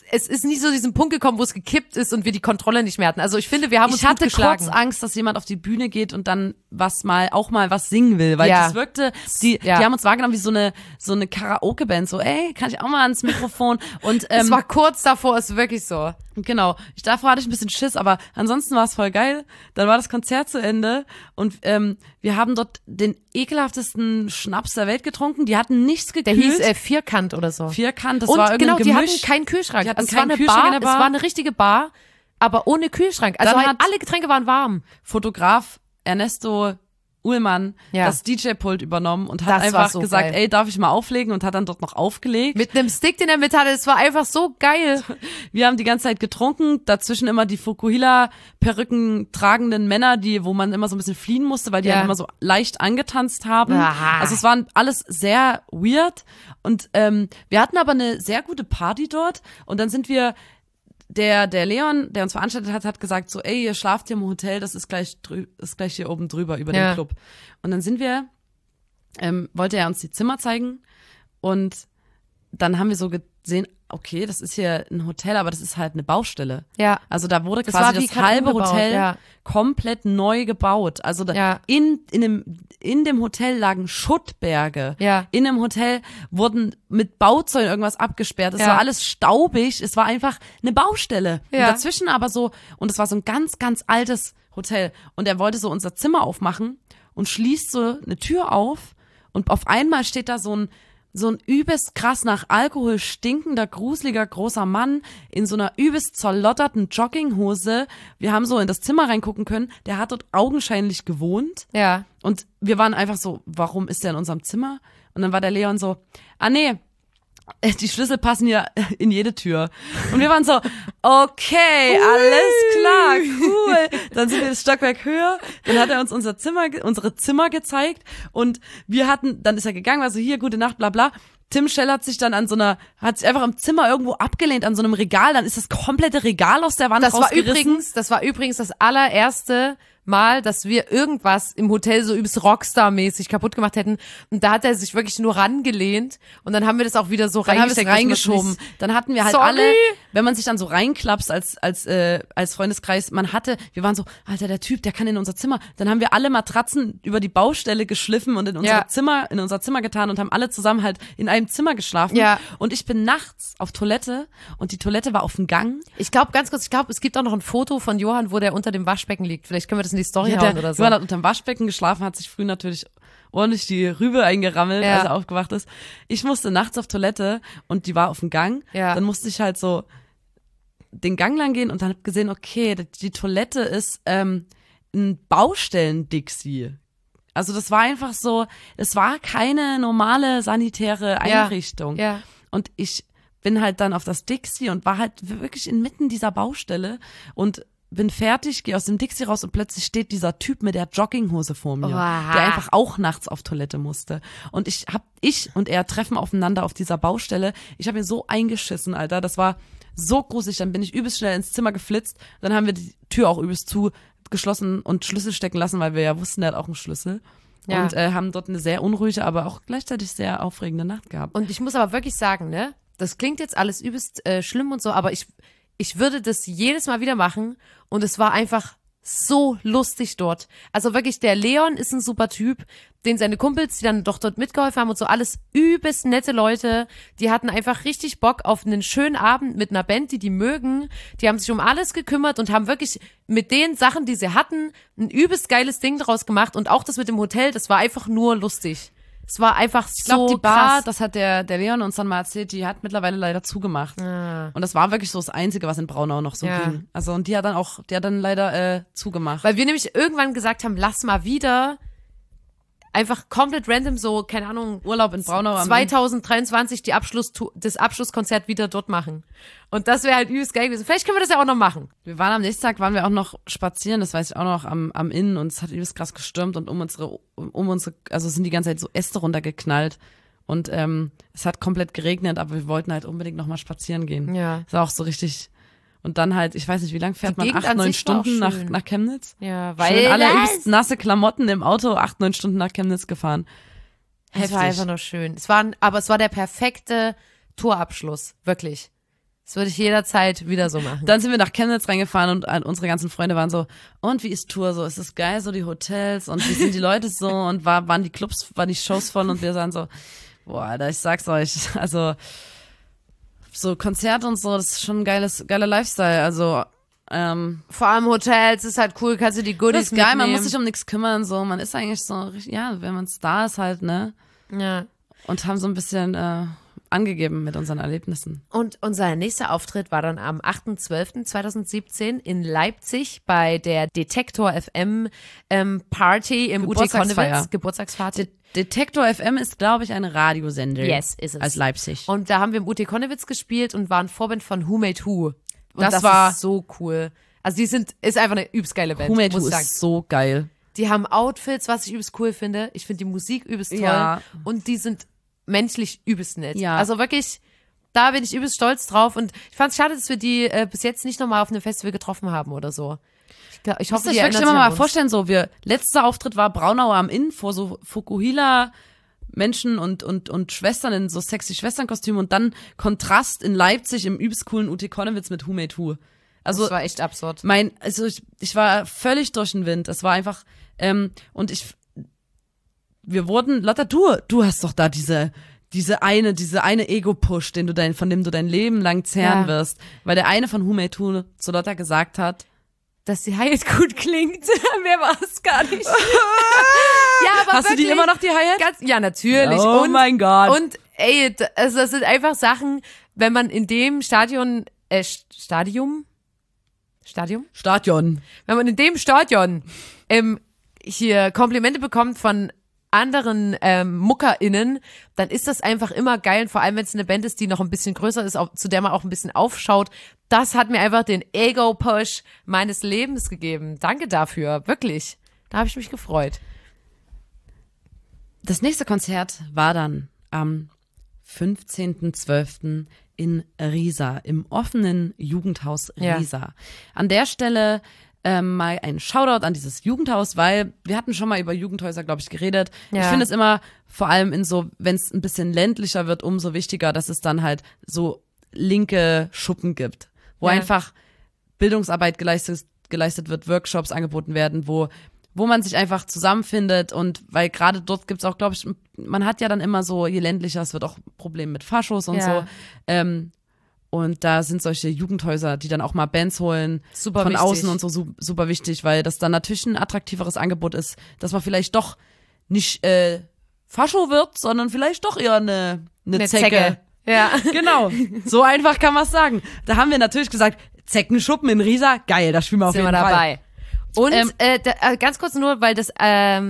es ist nicht so diesen Punkt gekommen, wo es gekippt ist und wir die Kontrolle nicht mehr hatten. Also ich finde, wir haben uns gut geschlagen. Ich hatte kurz Angst, dass jemand auf die Bühne geht und dann auch mal was singen will, weil das wirkte, die haben uns wahrgenommen wie so eine Karaoke-Band, so, ey, kann ich auch mal ans Mikrofon? Und es war kurz davor, ist wirklich so. Genau. Davor hatte ich ein bisschen Schiss, aber ansonsten war es voll geil. Dann war das Konzert zu Ende und wir haben dort den ekelhaftesten Schnaps der Welt getrunken. Die hatten nichts gekühlt. Der hieß Vierkant oder so. Vierkant, das war irgendwie die hatten keinen Kühlschrank. Es war eine Bar, es war eine richtige Bar, aber ohne Kühlschrank. Also alle Getränke waren warm. Fotograf Ernesto Uhlmann das DJ-Pult übernommen und hat einfach so gesagt, ey, darf ich mal auflegen, und hat dann dort noch aufgelegt. Mit einem Stick, den er mit hatte, es war einfach so geil. Wir haben die ganze Zeit getrunken, dazwischen immer die Fukuhila-Perücken tragenden Männer, wo man immer so ein bisschen fliehen musste, weil die halt immer so leicht angetanzt haben. Aha. Also es war alles sehr weird und wir hatten aber eine sehr gute Party dort und dann sind wir der Leon, der uns veranstaltet hat gesagt so, ey, ihr schlaft hier im Hotel, das ist gleich hier oben drüber über den Club. Und dann sind wir, wollte er uns die Zimmer zeigen und dann haben wir so gesehen, okay, das ist hier ein Hotel, aber das ist halt eine Baustelle. Ja. Also da wurde quasi das halbe Hotel komplett neu gebaut. Also in dem Hotel lagen Schuttberge. Ja. In dem Hotel wurden mit Bauzäunen irgendwas abgesperrt. Es war alles staubig. Es war einfach eine Baustelle. Ja. Und dazwischen aber so, und es war so ein ganz, ganz altes Hotel. Und er wollte so unser Zimmer aufmachen und schließt so eine Tür auf und auf einmal steht da so ein übelst krass nach Alkohol stinkender, gruseliger, großer Mann in so einer übelst zerlotterten Jogginghose. Wir haben so in das Zimmer reingucken können. Der hat dort augenscheinlich gewohnt. Ja. Und wir waren einfach so, warum ist der in unserem Zimmer? Und dann war der Leon so, nee, die Schlüssel passen ja in jede Tür. Und wir waren so, okay, alles klar, cool. Dann sind wir das Stockwerk höher, dann hat er uns unsere Zimmer gezeigt und dann ist er gegangen, war so, hier, gute Nacht, bla bla. Tim Schell hat sich dann hat sich einfach im Zimmer irgendwo abgelehnt an so einem Regal, dann ist das komplette Regal aus der Wand rausgerissen. Das war übrigens das allererste Mal, dass wir irgendwas im Hotel so übelst Rockstar-mäßig kaputt gemacht hätten. Und da hat er sich wirklich nur rangelehnt und dann haben wir das auch wieder so reingeschoben. Dann hatten wir halt alle, wenn man sich dann so reinklapst als Freundeskreis, wir waren so, Alter, der Typ, der kann in unser Zimmer. Dann haben wir alle Matratzen über die Baustelle geschliffen und in unser Zimmer getan und haben alle zusammen halt in einem Zimmer geschlafen. Ja. Und ich bin nachts auf Toilette und die Toilette war auf dem Gang. Ich glaube, es gibt auch noch ein Foto von Johann, wo der unter dem Waschbecken liegt. Vielleicht können wir das in die Story hauen oder so. Johann hat unterm Waschbecken geschlafen, hat sich früh natürlich ordentlich die Rübe eingerammelt, als er aufgewacht ist. Ich musste nachts auf Toilette und die war auf dem Gang. Ja. Dann musste ich halt so den Gang lang gehen und dann hab gesehen, okay, die Toilette ist ein Baustellen-Dixie. Also das war einfach so, es war keine normale sanitäre Einrichtung. Ja. Und ich bin halt dann auf das Dixie und war halt wirklich inmitten dieser Baustelle und bin fertig, gehe aus dem Dixie raus und plötzlich steht dieser Typ mit der Jogginghose vor mir, der einfach auch nachts auf Toilette musste. Und ich und er treffen aufeinander auf dieser Baustelle. Ich habe mir so eingeschissen, Alter. Das war so gruselig. Dann bin ich übelst schnell ins Zimmer geflitzt. Dann haben wir die Tür auch übelst zugeschlossen und Schlüssel stecken lassen, weil wir ja wussten, der hat auch einen Schlüssel. Ja. Und haben dort eine sehr unruhige, aber auch gleichzeitig sehr aufregende Nacht gehabt. Und ich muss aber wirklich sagen, ne, das klingt jetzt alles übelst schlimm und so, aber ich würde das jedes Mal wieder machen und es war einfach so lustig dort. Also wirklich, der Leon ist ein super Typ, den seine Kumpels, die dann doch dort mitgeholfen haben und so, alles übelst nette Leute, die hatten einfach richtig Bock auf einen schönen Abend mit einer Band, die mögen, die haben sich um alles gekümmert und haben wirklich mit den Sachen, die sie hatten, ein übelst geiles Ding draus gemacht und auch das mit dem Hotel, das war einfach nur lustig. Es war einfach so krass. Ich glaube, die Bar, das hat der Leon uns dann mal erzählt, die hat mittlerweile leider zugemacht. Ah. Und das war wirklich so das Einzige, was in Braunau noch so ging. Also, und die hat dann leider zugemacht. Weil wir nämlich irgendwann gesagt haben, lass mal wieder einfach komplett random so, keine Ahnung, Urlaub in Braunau 2023 das Abschlusskonzert wieder dort machen. Und das wäre halt übelst geil gewesen. Vielleicht können wir das ja auch noch machen. Am nächsten Tag waren wir auch noch spazieren, das weiß ich auch noch, am Inn und es hat übelst krass gestürmt und um unsere, also sind die ganze Zeit so Äste runtergeknallt und es hat komplett geregnet, aber wir wollten halt unbedingt noch mal spazieren gehen. Ja. Das war auch so richtig. Und dann halt, ich weiß nicht, wie lang fährt man? 8-9 Stunden nach Chemnitz? Ja, weil schön alle übelst nasse Klamotten im Auto 8-9 Stunden nach Chemnitz gefahren. Es war einfach nur schön. Aber es war der perfekte Tourabschluss, wirklich. Das würde ich jederzeit wieder so machen. Dann sind wir nach Chemnitz reingefahren und unsere ganzen Freunde waren so, und wie ist Tour so? Ist es geil, so die Hotels und wie sind die Leute so und waren die Clubs, waren die Shows voll und wir sahen so, boah, Alter, ich sag's euch, also so Konzerte und so, das ist schon ein geiler Lifestyle, also vor allem Hotels ist halt cool, kannst du die Goodies das ist geil, mitnehmen. man muss sich um nichts kümmern, so, man ist eigentlich so, ja, wenn man Star ist halt, ne? Ja. Und haben so ein bisschen angegeben mit unseren Erlebnissen. Und unser nächster Auftritt war dann am 8.12.2017 in Leipzig bei der Detektor FM Party im UT Konnewitz. Geburtstagsparty. Detektor FM ist, glaube ich, ein Radiosender. Yes, ist es. Als Leipzig. Und da haben wir im UT Konnewitz gespielt und waren Vorband von Who Made Who. Und das war ist so cool. Also ist einfach eine übelst geile Band. Who Made Who ist so geil. Die haben Outfits, was ich übelst cool finde. Ich finde die Musik übelst toll. Ja. Und die sind menschlich übelst nett. Ja. Also wirklich, da bin ich übelst stolz drauf. Und ich fand es schade, dass wir die bis jetzt nicht nochmal auf einem Festival getroffen haben oder so. Ich hoffe, die erinnern sich an uns. Ich wirklich immer mal vorstellen, so, letzter Auftritt war Braunauer am Inn vor so Fukuhila Menschen und Schwestern in so sexy Schwesternkostümen und dann Kontrast in Leipzig im übelst coolen UT Konnewitz mit Who Made Who. Also, das war echt absurd. Ich war völlig durch den Wind. Das war einfach, wir wurden, Lotta, du hast doch da diese eine Ego-Push, von dem du dein Leben lang zehren wirst. Weil der eine von Who Made Who zu Lotta gesagt hat, dass die Hi-Hat gut klingt. Mehr war es gar nicht. Ja, aber hast wirklich, du die immer noch, die Hi-Hat? Ja, natürlich. Oh mein Gott. Und ey, also das sind einfach Sachen, wenn man in dem Stadion. Wenn man in dem Stadion hier Komplimente bekommt von anderen MuckerInnen, dann ist das einfach immer geil. Und vor allem, wenn es eine Band ist, die noch ein bisschen größer ist, zu der man auch ein bisschen aufschaut. Das hat mir einfach den Ego-Push meines Lebens gegeben. Danke dafür, wirklich. Da habe ich mich gefreut. Das nächste Konzert war dann am 15.12. in Riesa, im offenen Jugendhaus Riesa. Ja. An der Stelle mal ein Shoutout an dieses Jugendhaus, weil wir hatten schon mal über Jugendhäuser, glaube ich, geredet. Ja. Ich finde es immer, vor allem wenn es ein bisschen ländlicher wird, umso wichtiger, dass es dann halt so linke Schuppen gibt, wo einfach Bildungsarbeit geleistet wird, Workshops angeboten werden, wo man sich einfach zusammenfindet und weil gerade dort gibt's auch, glaube ich, man hat ja dann immer so, je ländlicher, es wird auch Probleme mit Faschos und so. Und da sind solche Jugendhäuser, die dann auch mal Bands holen, super von wichtig. Außen und so super wichtig, weil das dann natürlich ein attraktiveres Angebot ist, dass man vielleicht doch nicht Fascho wird, sondern vielleicht doch eher eine Zecke. Ja, genau. So einfach kann man es sagen. Da haben wir natürlich gesagt, Zeckenschuppen in Riesa, geil, da spielen wir auf jeden Fall. Dabei. Und ganz kurz nur, weil das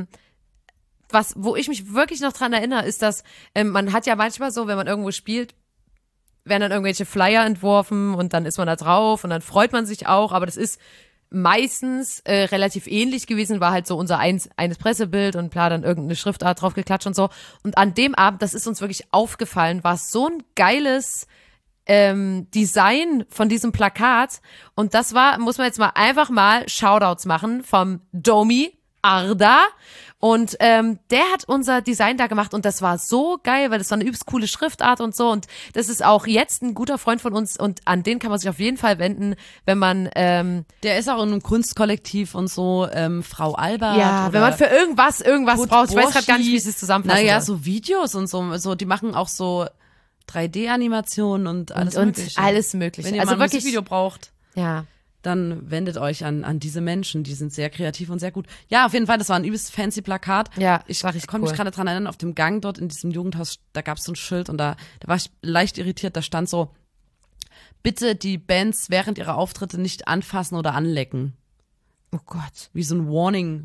wo ich mich wirklich noch dran erinnere, ist, dass man hat ja manchmal so, wenn man irgendwo spielt, werden dann irgendwelche Flyer entworfen und dann ist man da drauf und dann freut man sich auch, aber das ist meistens relativ ähnlich gewesen, war halt so unser eines Pressebild und bla, dann irgendeine Schriftart drauf geklatscht und so. Und an dem Abend, das ist uns wirklich aufgefallen, war es so ein geiles Design von diesem Plakat und das muss man jetzt mal einfach mal Shoutouts machen vom Domi Arda und der hat unser Design da gemacht und das war so geil, weil das war eine übelst coole Schriftart und so und das ist auch jetzt ein guter Freund von uns und an den kann man sich auf jeden Fall wenden, wenn man der ist auch in einem Kunstkollektiv und so, Frau Albert. Ja, wenn man für irgendwas braucht, ich weiß gerade gar nicht, wie ich es zusammenfassen soll. So Videos und so, die machen auch so 3D-Animationen und alles Mögliche. Alles Mögliche. Wenn ihr mal ein Musikvideo braucht. Ja. Dann wendet euch an diese Menschen, die sind sehr kreativ und sehr gut. Ja, auf jeden Fall, das war ein übelst fancy Plakat. Ja, ich konnte mich gerade dran erinnern, auf dem Gang dort in diesem Jugendhaus, da gab es so ein Schild und da war ich leicht irritiert, da stand so, bitte die Bands während ihrer Auftritte nicht anfassen oder anlecken. Oh Gott. Wie so ein Warning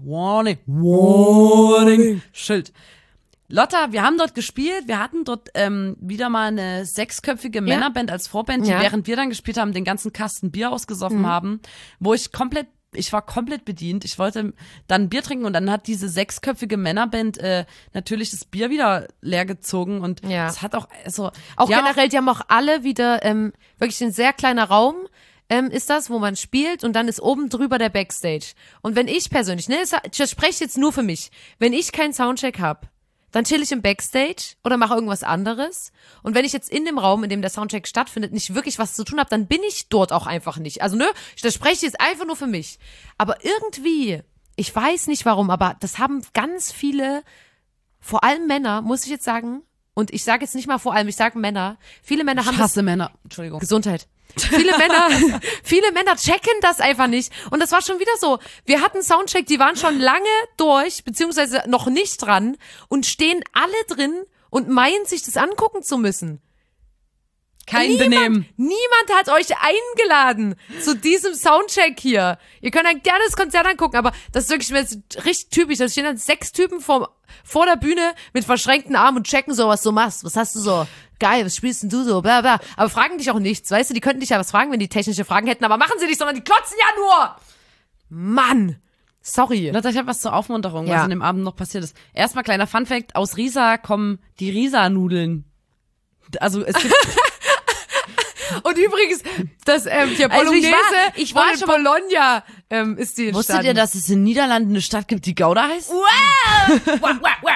Schild. Lotta, wir haben dort gespielt, wir hatten dort wieder mal eine 6-köpfige Männerband als Vorband, die während wir dann gespielt haben, den ganzen Kasten Bier ausgesoffen haben, wo ich war komplett bedient. Ich wollte dann Bier trinken und dann hat diese 6-köpfige Männerband natürlich das Bier wieder leer gezogen und es hat auch generell, die haben auch alle wieder wirklich ein sehr kleiner Raum ist das, wo man spielt und dann ist oben drüber der Backstage. Und wenn ich persönlich, ich spreche jetzt nur für mich, wenn ich keinen Soundcheck habe, dann chill ich im Backstage oder mache irgendwas anderes. Und wenn ich jetzt in dem Raum, in dem der Soundcheck stattfindet, nicht wirklich was zu tun habe, dann bin ich dort auch einfach nicht. Also das spreche ich jetzt einfach nur für mich. Aber irgendwie, ich weiß nicht warum, aber das haben ganz viele, vor allem Männer, muss ich jetzt sagen, und ich sage jetzt nicht mal vor allem, ich sage Männer, viele Männer haben Ich hasse Männer. Entschuldigung. Gesundheit. Viele Männer checken das einfach nicht. Und das war schon wieder so. Wir hatten Soundcheck, die waren schon lange durch, beziehungsweise noch nicht dran und stehen alle drin und meinen, sich das angucken zu müssen. Niemand hat euch eingeladen zu diesem Soundcheck hier. Ihr könnt ein gerne das Konzert angucken, aber das ist wirklich richtig typisch. Da stehen dann 6 Typen vor der Bühne mit verschränkten Armen und checken so, was du machst. Was hast du so? Geil, was spielst denn du so? Bla, bla. Aber fragen dich auch nichts, weißt du? Die könnten dich ja was fragen, wenn die technische Fragen hätten, aber machen sie nicht, sondern die klotzen ja nur. Mann. Sorry. Lotta, ich habe was zur Aufmunterung, was an dem Abend noch passiert ist. Erstmal kleiner Funfact, aus Riesa kommen die Riesa-Nudeln. Also es gibt... Und übrigens, das hier Bolognese, ich war schon Bologna ist die Wusstet ihr, dass es in Niederlanden eine Stadt gibt, die Gouda heißt? Wow!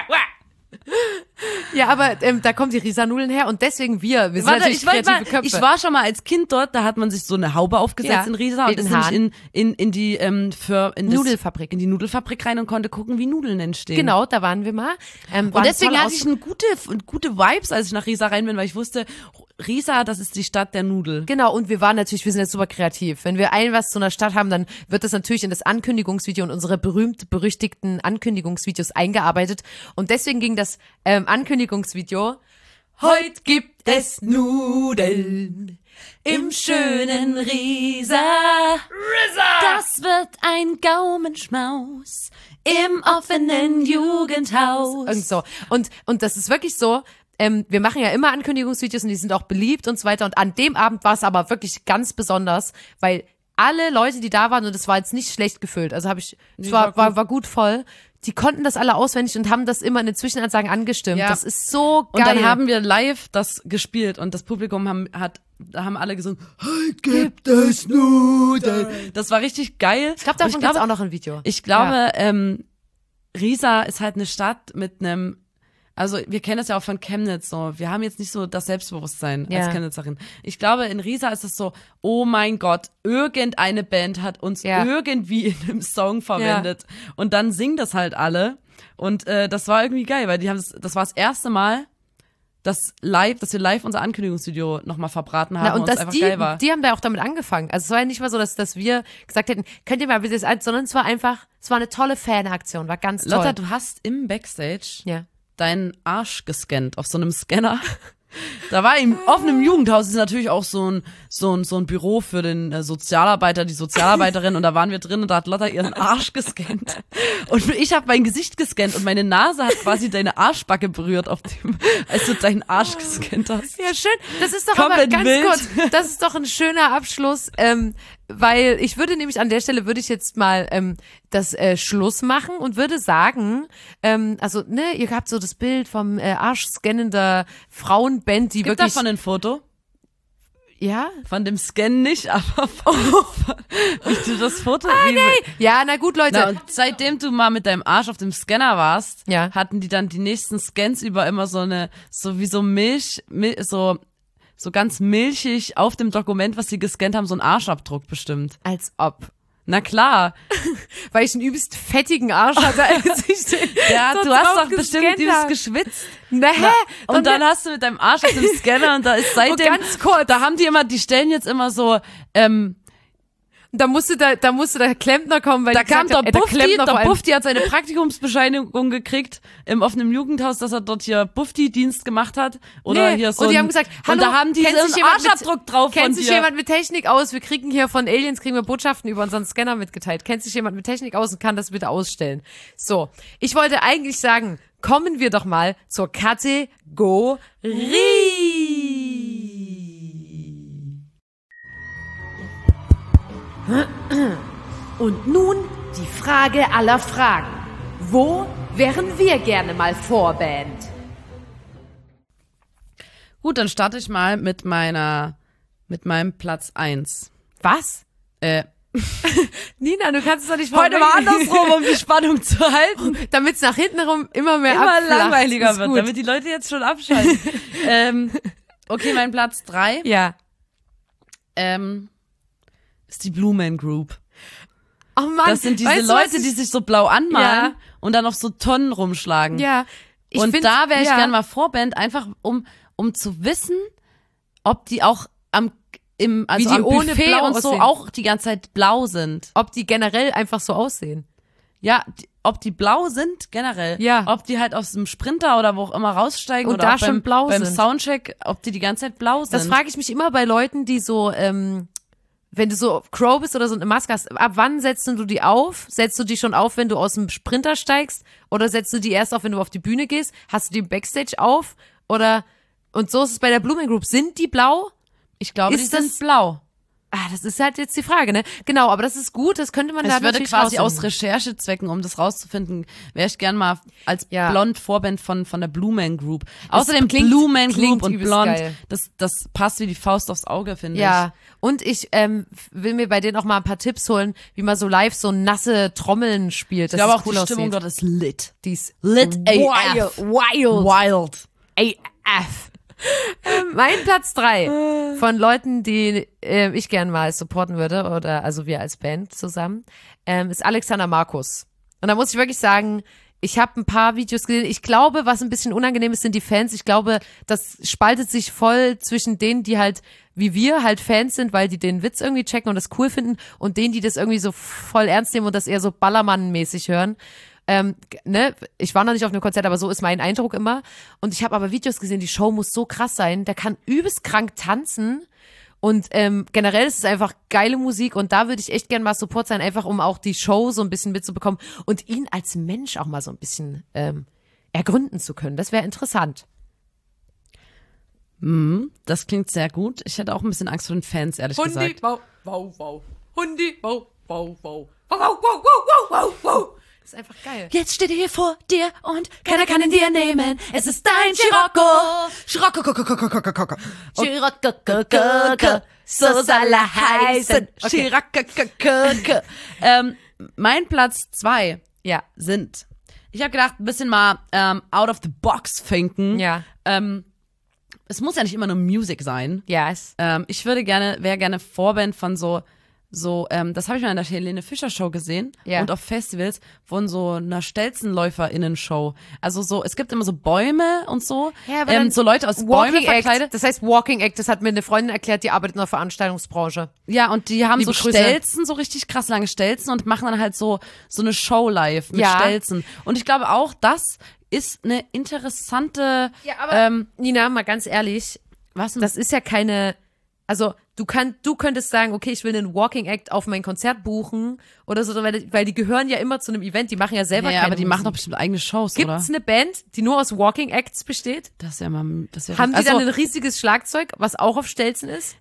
Ja, aber da kommen die Risa-Nudeln her und deswegen wir sind natürlich kreative Köpfe. Ich war schon mal als Kind dort, da hat man sich so eine Haube aufgesetzt in Riesa und ist nämlich in die Nudelfabrik. In die Nudelfabrik rein und konnte gucken, wie Nudeln entstehen. Genau, da waren wir mal. Und deswegen hatte ich gute Vibes, als ich nach Riesa rein bin, weil ich wusste, Riesa, das ist die Stadt der Nudel. Genau, und wir sind jetzt super kreativ. Wenn wir was zu einer Stadt haben, dann wird das natürlich in das Ankündigungsvideo und unsere berüchtigten Ankündigungsvideos eingearbeitet. Und deswegen ging das Ankündigungsvideo: Heute gibt es Nudeln im schönen Riesa. Das wird ein Gaumenschmaus im offenen Jugendhaus. Irgend so. Und das ist wirklich so. Wir machen ja immer Ankündigungsvideos und die sind auch beliebt und so weiter. Und an dem Abend war es aber wirklich ganz besonders, weil alle Leute, die da waren, und das war jetzt nicht schlecht gefüllt, also war gut voll, die konnten das alle auswendig und haben das immer in den Zwischenansagen angestimmt. Ja. Das ist so geil. Und dann haben wir live das gespielt und das Publikum haben alle gesungen, heute gibt es Nudeln. Das war richtig geil. Ich glaube, davon gibt's auch noch ein Video. Ich glaube, Riesa ist halt eine Stadt mit einem, also wir kennen das ja auch von Chemnitz so, wir haben jetzt nicht so das Selbstbewusstsein als Chemnitzerin. Ich glaube, in Riesa ist es so, oh mein Gott, irgendeine Band hat uns irgendwie in einem Song verwendet. Und dann singen das halt alle. Und das war irgendwie geil, weil das war das erste Mal, dass wir live unser Ankündigungsvideo nochmal verbraten haben und es einfach geil war. Die haben da auch damit angefangen. Also es war ja nicht mal so, dass wir gesagt hätten, könnt ihr mal bitte das, sondern es war eine tolle Fanaktion, war ganz toll. Lotta, du hast im Backstage deinen Arsch gescannt auf so einem Scanner. Da war im offenen Jugendhaus ist natürlich auch so ein Büro für den Sozialarbeiter, die Sozialarbeiterin und da waren wir drin und da hat Lotta ihren Arsch gescannt. Und ich habe mein Gesicht gescannt und meine Nase hat quasi deine Arschbacke berührt, als du deinen Arsch gescannt hast. Ja, schön. Das ist doch aber ganz kurz, das ist doch ein schöner Abschluss, weil ich würde nämlich an der Stelle jetzt mal das Schluss machen und würde sagen, ihr habt so das Bild vom arschscannender Frauenband, die wirklich... Gibt davon ein Foto? Ja? Von dem Scan nicht, aber das Foto... nee. Ja, na gut, Leute. Na, und seitdem du mal mit deinem Arsch auf dem Scanner warst, hatten die dann die nächsten Scans über immer so ganz milchig auf dem Dokument, was sie gescannt haben, so einen Arschabdruck bestimmt. Als ob. Na klar. Weil ich einen übelst fettigen Arsch hatte. Du hast doch bestimmt übelst geschwitzt. Und dann hast du mit deinem Arsch auf dem Scanner und da ist seitdem... ganz kurz. Die stellen jetzt immer so... Da musste der Klempner kommen, weil da kam der Bufti hat seine Praktikumsbescheinigung gekriegt im offenen Jugendhaus, dass er dort hier Bufti-Dienst gemacht hat. Oder hier so. Und die haben gesagt, hallo, und da haben die so einen Arschabdruck drauf von dir. Kennt sich jemand mit Technik aus? Wir kriegen hier von Aliens Botschaften über unseren Scanner mitgeteilt. Kennt sich jemand mit Technik aus und kann das bitte ausstellen? So, ich wollte eigentlich sagen, kommen wir doch mal zur Kategorie. Und nun die Frage aller Fragen. Wo wären wir gerne mal Vorband? Gut, dann starte ich mal mit meinem Platz 1. Was? Nina, du kannst es doch nicht Heute mal andersrum, um die Spannung zu halten. Damit es nach hinten rum immer mehr Immer abflacht. langweiliger Ist wird, gut. damit die Leute jetzt schon abschalten. Okay, mein Platz 3 Ja. ist die Blue Man Group. Oh Mann. Das sind diese weißt du, was Leute, die sich so blau anmalen Ja. und dann auf so Tonnen rumschlagen. Ja. Und find, da wäre ich ja. gern mal Vorband, einfach um zu wissen, ob die auch also Wie die am ohne Buffet blau und so aussehen. auch die ganze Zeit blau sind. Ob die generell einfach so aussehen. Ja, ob die blau sind generell. Ja. Ob die halt aus dem Sprinter oder wo auch immer raussteigen Und oder da auch schon blau beim sind. Soundcheck, ob die ganze Zeit blau sind. Das frage ich mich immer bei Leuten, die so, wenn du so Crow bist oder so eine Maske hast, ab wann setzt du die auf? Setzt du die schon auf, wenn du aus dem Sprinter steigst? Oder setzt du die erst auf, wenn du auf die Bühne gehst? Hast du die im Backstage auf? Und so ist es bei der Blue Man Group. Sind die blau? Ich glaube, Ist die das- sind blau. Das ist halt jetzt die Frage, ne? Genau, aber das ist gut, das könnte man da Ich würde natürlich quasi aus rausfinden. Recherchezwecken, um das rauszufinden, wäre ich gern mal als Ja. blond Vorband von der Blue Man Group. Außerdem klingt- Blue Man klingt Group und übelst blond, geil. das passt wie die Faust aufs Auge, finde ich. Ja, und ich will mir bei denen auch mal ein paar Tipps holen, wie man so live so nasse Trommeln spielt. Ich glaube auch, die Stimmung dort ist lit. Die ist Lit wild. AF. Wild. Wild. AF. Mein Platz 3 von Leuten, die ich gern mal supporten würde, oder also wir als Band zusammen, ist Alexander Markus. Und da muss ich wirklich sagen, ich habe ein paar Videos gesehen. Ich glaube, was ein bisschen unangenehm ist, sind die Fans. Ich glaube, das spaltet sich voll zwischen denen, die halt, wie wir, halt Fans sind, weil die den Witz irgendwie checken und das cool finden, und denen, die das irgendwie so voll ernst nehmen und das eher so Ballermann-mäßig hören. Ne, ich war noch nicht auf einem Konzert, aber so ist mein Eindruck immer. Und ich habe aber Videos gesehen, die Show muss so krass sein. Der kann übelst krank tanzen. Und generell ist es einfach geile Musik, und da würde ich echt gern mal Support sein, einfach um auch die Show so ein bisschen mitzubekommen und ihn als Mensch auch mal so ein bisschen ergründen zu können. Das wäre interessant. Das klingt sehr gut. Ich hätte auch ein bisschen Angst vor den Fans, ehrlich gesagt. wow, wow, wow. Hundi, wow, wow, wow. Wow, wow, wow, wow, wow, wow. Das ist einfach geil. Jetzt steht er hier vor dir und keiner kann ihn dir nehmen. Es ist dein Scirocco. Scirocco. Scirocco, so soll er heißen. Okay. Scirocco. Mein Platz 2 Ja. sind, ich habe gedacht, ein bisschen mal out of the box thinken. Ja. Es muss ja nicht immer nur Music sein. Yes. Ich wäre gerne Vorband von so, das habe ich mal in der Helene Fischer Show gesehen, Ja. und auf Festivals von so einer Stelzenläuferinnen-Show. Also so, es gibt immer so Bäume und so, Ja, aber dann so Leute aus Bäumen Walking verkleidet. Act, das heißt Walking Act, das hat mir eine Freundin erklärt, die arbeitet in der Veranstaltungsbranche. Ja, und die haben Liebe so Grüße. Stelzen, so richtig krass lange Stelzen, und machen dann halt so eine Show live mit Ja. Stelzen. Und ich glaube auch, das ist eine interessante, Ja, aber Nina, mal ganz ehrlich, was denn? das ist ja keine, also du könntest sagen, okay, ich will einen Walking Act auf mein Konzert buchen oder so, weil die gehören ja immer zu einem Event, die machen ja selber ja, keine aber die machen doch Musik. bestimmt eigene Shows, Gibt's oder? eine Band, die nur aus Walking Acts besteht? Das ist ja mal, das wäre Haben die also, dann ein riesiges Schlagzeug, was auch auf Stelzen ist?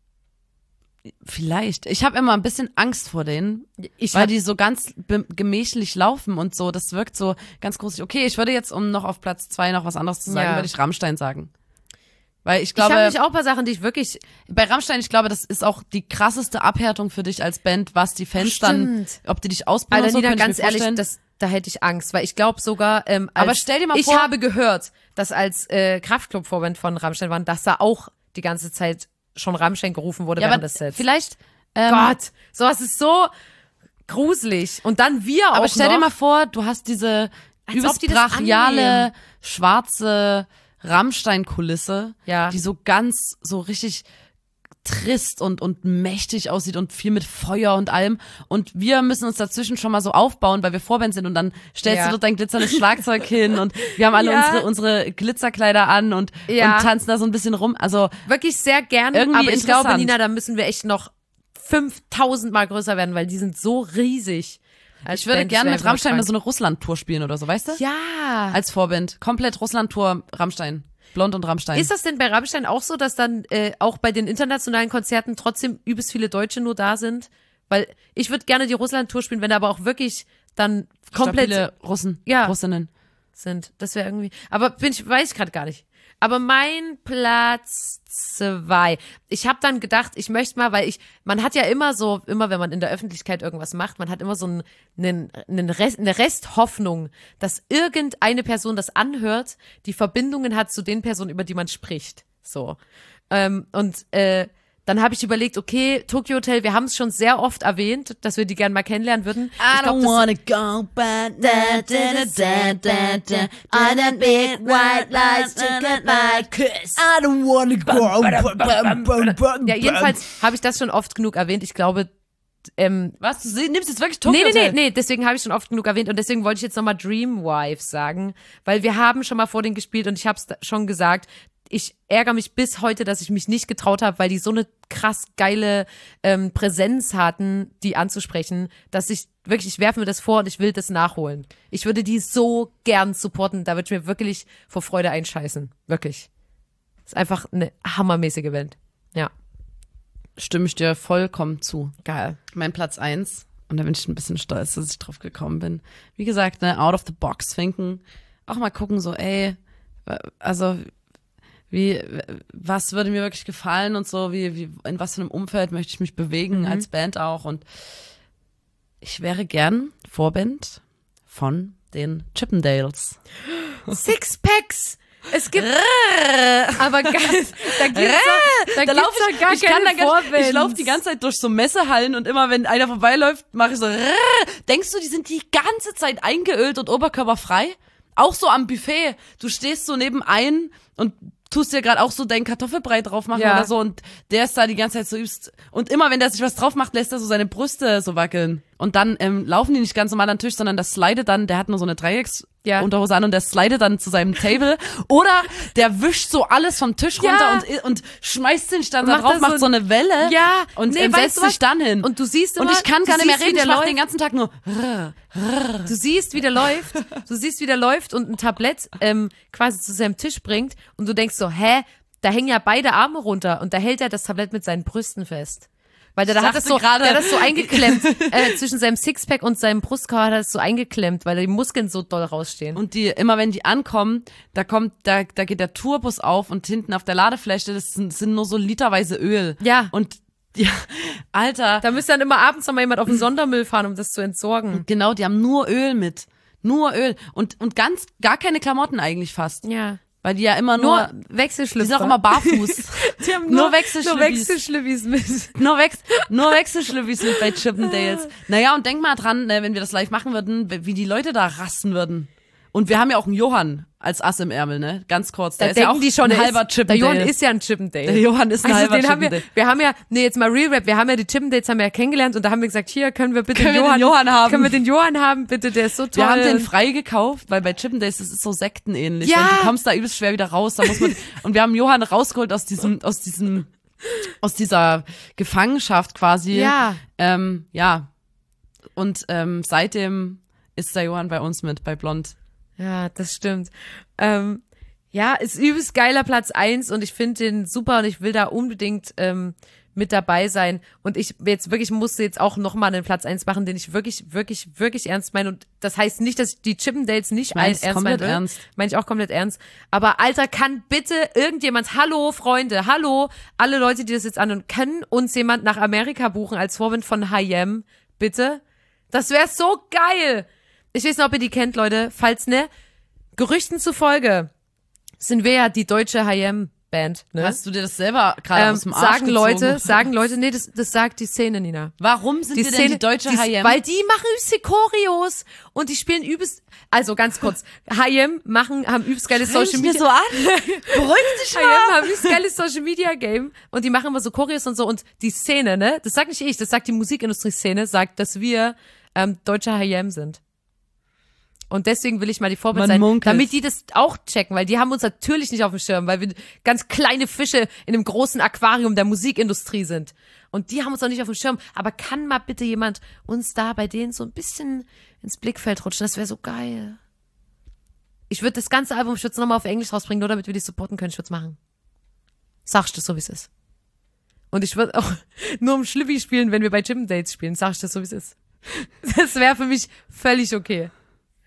vielleicht. Ich habe immer ein bisschen Angst vor denen, Ich weil hab- die so ganz gemächlich laufen und so. Das wirkt so ganz gruselig. Okay, ich würde jetzt, um noch auf Platz 2 noch was anderes zu sagen, Ja. würde ich Rammstein sagen. Weil ich Ich habe glaube, nämlich auch ein paar Sachen, die ich wirklich bei Rammstein, ich glaube, das ist auch die krasseste Abhärtung für dich als Band, was die Fans dann, Stimmt. ob die dich ausbilden Alter, oder so, Nina, könnte ich ganz mir ehrlich, vorstellen. da hätte ich Angst, weil ich glaube sogar, Aber stell dir mal ich vor- habe gehört, dass als Kraftclub-Vorband von Rammstein waren, dass da auch die ganze Zeit schon Rammstein gerufen wurde Ja, während aber des Sets. vielleicht, Gott, sowas ist so gruselig. Und dann wir auch aber stell noch. dir mal vor, du hast diese Als übelst ob die das brachiale, annehmen. schwarze Rammstein-Kulisse, Ja. die so ganz, so richtig trist und mächtig aussieht und viel mit Feuer und allem. Und wir müssen uns dazwischen schon mal so aufbauen, weil wir Vorband sind, und dann stellst Ja. du dort dein glitzerndes Schlagzeug hin und wir haben alle Ja. unsere Glitzerkleider an und Ja. tanzen da so ein bisschen rum. Also Wirklich sehr gerne, Irgendwie aber ich glaube, interessant. Nina, da müssen wir echt noch 5000 Mal größer werden, weil die sind so riesig. Als ich würde Band, gerne das mit wär Rammstein mal einfach so eine Russland-Tour spielen oder so, weißt du? Ja. Als Vorband. Komplett Russland-Tour, Rammstein. Blond und Rammstein. Ist das denn bei Rammstein auch so, dass dann auch bei den internationalen Konzerten trotzdem übelst viele Deutsche nur da sind? Weil ich würde gerne die Russland-Tour spielen, wenn da aber auch wirklich dann komplett Stabile Russen, Ja. Russinnen. sind. Das wäre irgendwie, aber weiß ich gerade gar nicht. Aber mein Platz 2. Ich habe dann gedacht, ich möchte mal, weil man hat ja immer wenn man in der Öffentlichkeit irgendwas macht, man hat immer so eine Resthoffnung, dass irgendeine Person das anhört, die Verbindungen hat zu den Personen, über die man spricht. So. Dann habe ich überlegt, okay, Tokyo Hotel, wir haben es schon sehr oft erwähnt, dass wir die gerne mal kennenlernen würden. I don't wanna go back, da, da, da, da, da, on a big white lights to get my kiss. I don't wanna go. Ja, jedenfalls habe ich das schon oft genug erwähnt. Ich glaube, was? Du nimmst jetzt wirklich Tokyo Hotel? Nee, deswegen habe ich schon oft genug erwähnt und deswegen wollte ich jetzt nochmal Dreamwife sagen, weil wir haben schon mal vor denen gespielt und ich habe es schon gesagt, ich ärgere mich bis heute, dass ich mich nicht getraut habe, weil die so eine krass geile Präsenz hatten, die anzusprechen, dass ich werfe mir das vor und ich will das nachholen. Ich würde die so gern supporten, da würde ich mir wirklich vor Freude einscheißen. Wirklich. Ist einfach eine hammermäßige Event. Ja. Stimme ich dir vollkommen zu. Geil. Mein Platz 1, und da bin ich ein bisschen stolz, dass ich drauf gekommen bin. Wie gesagt, ne, out of the box thinken. Auch mal gucken, so, also was würde mir wirklich gefallen und so, in was für einem Umfeld möchte ich mich bewegen, als Band auch. Und ich wäre gern Vorband von den Chippendales. Sixpacks! Es gibt aber da gibt's doch gar keine Vorbands. Ich laufe die ganze Zeit durch so Messehallen und immer, wenn einer vorbeiläuft, mache ich so Denkst du, die sind die ganze Zeit eingeölt und oberkörperfrei? Auch so am Buffet. Du stehst so neben einen und tust dir gerade auch so deinen Kartoffelbrei drauf machen oder so und der ist da die ganze Zeit so übst. Und immer, wenn der sich was drauf macht, lässt er so seine Brüste so wackeln. Und dann laufen die nicht ganz normal an den Tisch, sondern das slidet dann, der hat nur so eine Dreiecks-Unterhose an und der slidet dann zu seinem Table. Oder der wischt so alles vom Tisch runter und schmeißt den dann da drauf, macht so eine Welle und setzt sich dann hin. Und du siehst immer, und ich kann gar nicht mehr reden, ich mach den ganzen Tag nur Du siehst, wie der läuft und ein Tablett quasi zu seinem Tisch bringt und du denkst so, da hängen ja beide Arme runter und da hält er das Tablett mit seinen Brüsten fest. Weil der hat das so eingeklemmt, zwischen seinem Sixpack und seinem Brustkorb hat er das so eingeklemmt, weil die Muskeln so doll rausstehen. Und immer wenn die ankommen, da geht der Tourbus auf und hinten auf der Ladefläche, das sind nur so literweise Öl. Ja. Und ja, Alter. Da müsste dann immer abends noch mal jemand auf den Sondermüll fahren, um das zu entsorgen. Genau, die haben nur Öl mit. Nur Öl. Und gar keine Klamotten eigentlich fast. Ja. Weil die ja immer nur Wechselschlüpfer. Die sind auch immer barfuß. Die haben nur Wechselschlüppis mit. Nur Wechselschlüppis mit bei Chippendales. Naja, und denk mal dran, wenn wir das live machen würden, wie die Leute da rasten würden. Und wir haben ja auch einen Johann als Ass im Ärmel, ne? Ganz kurz. Der ist ja auch ein halber Chippendale. Der Johann ist ja ein Chippendale. Der Johann ist ein halber Chippendale. Wir haben ja, jetzt mal Real Rap, wir haben ja die Chippendales kennengelernt und da haben wir gesagt, hier, können wir den Johann haben? Können wir den Johann haben, bitte, der ist so toll. Wir haben den frei gekauft, weil bei Chippendales, das ist so sektenähnlich. Ja. Und du kommst da übelst schwer wieder raus, da muss man, und wir haben Johann rausgeholt aus dieser Gefangenschaft quasi. Ja. Und seitdem ist der Johann bei uns mit, bei Blond. Ja, das stimmt. Ist übelst geiler Platz 1 und ich finde den super und ich will da unbedingt mit dabei sein. Und ich musste jetzt auch nochmal einen Platz 1 machen, den ich wirklich, wirklich, wirklich ernst meine. Und das heißt nicht, dass ich die Chippendales nicht ernst meine. Ernst. Meine ich auch komplett ernst. Aber Alter, kann bitte irgendjemand, hallo Freunde, hallo, alle Leute, die das jetzt anhören, können uns jemand nach Amerika buchen als Vorwind von Hayem? Bitte? Das wäre so geil! Ich weiß nicht, ob ihr die kennt, Leute. Falls ne, Gerüchten zufolge sind wir ja die deutsche Hayem-Band. Ne? Hast du dir das selber gerade aus dem Arsch gezogen? Sagen Leute, nee, das sagt die Szene, Nina. Warum sind wir denn die deutsche Hayem? Weil die machen übelst Choreos und die spielen übelst, also ganz kurz, Hayem haben übelst geiles Social Media. Mir so an? Beruhig dich mal. Hayem haben übelst geiles Social Media Game und die machen immer so Choreos und so und die Szene, ne, das sagt nicht ich, das sagt die Musikindustrie-Szene, sagt, dass wir deutsche Hayem sind. Und deswegen will ich mal die Vorbild sein, damit die das auch checken, weil die haben uns natürlich nicht auf dem Schirm, weil wir ganz kleine Fische in einem großen Aquarium der Musikindustrie sind. Und die haben uns auch nicht auf dem Schirm. Aber kann mal bitte jemand uns da bei denen so ein bisschen ins Blickfeld rutschen? Das wäre so geil. Ich würde das ganze Album, ich würde es nochmal auf Englisch rausbringen, nur damit wir die supporten können. Ich würde es machen. Sag ich das so, wie es ist. Und ich würde auch nur um Schlüppi spielen, wenn wir bei Chippendales spielen. Sag ich das so, wie es ist. Das wäre für mich völlig okay.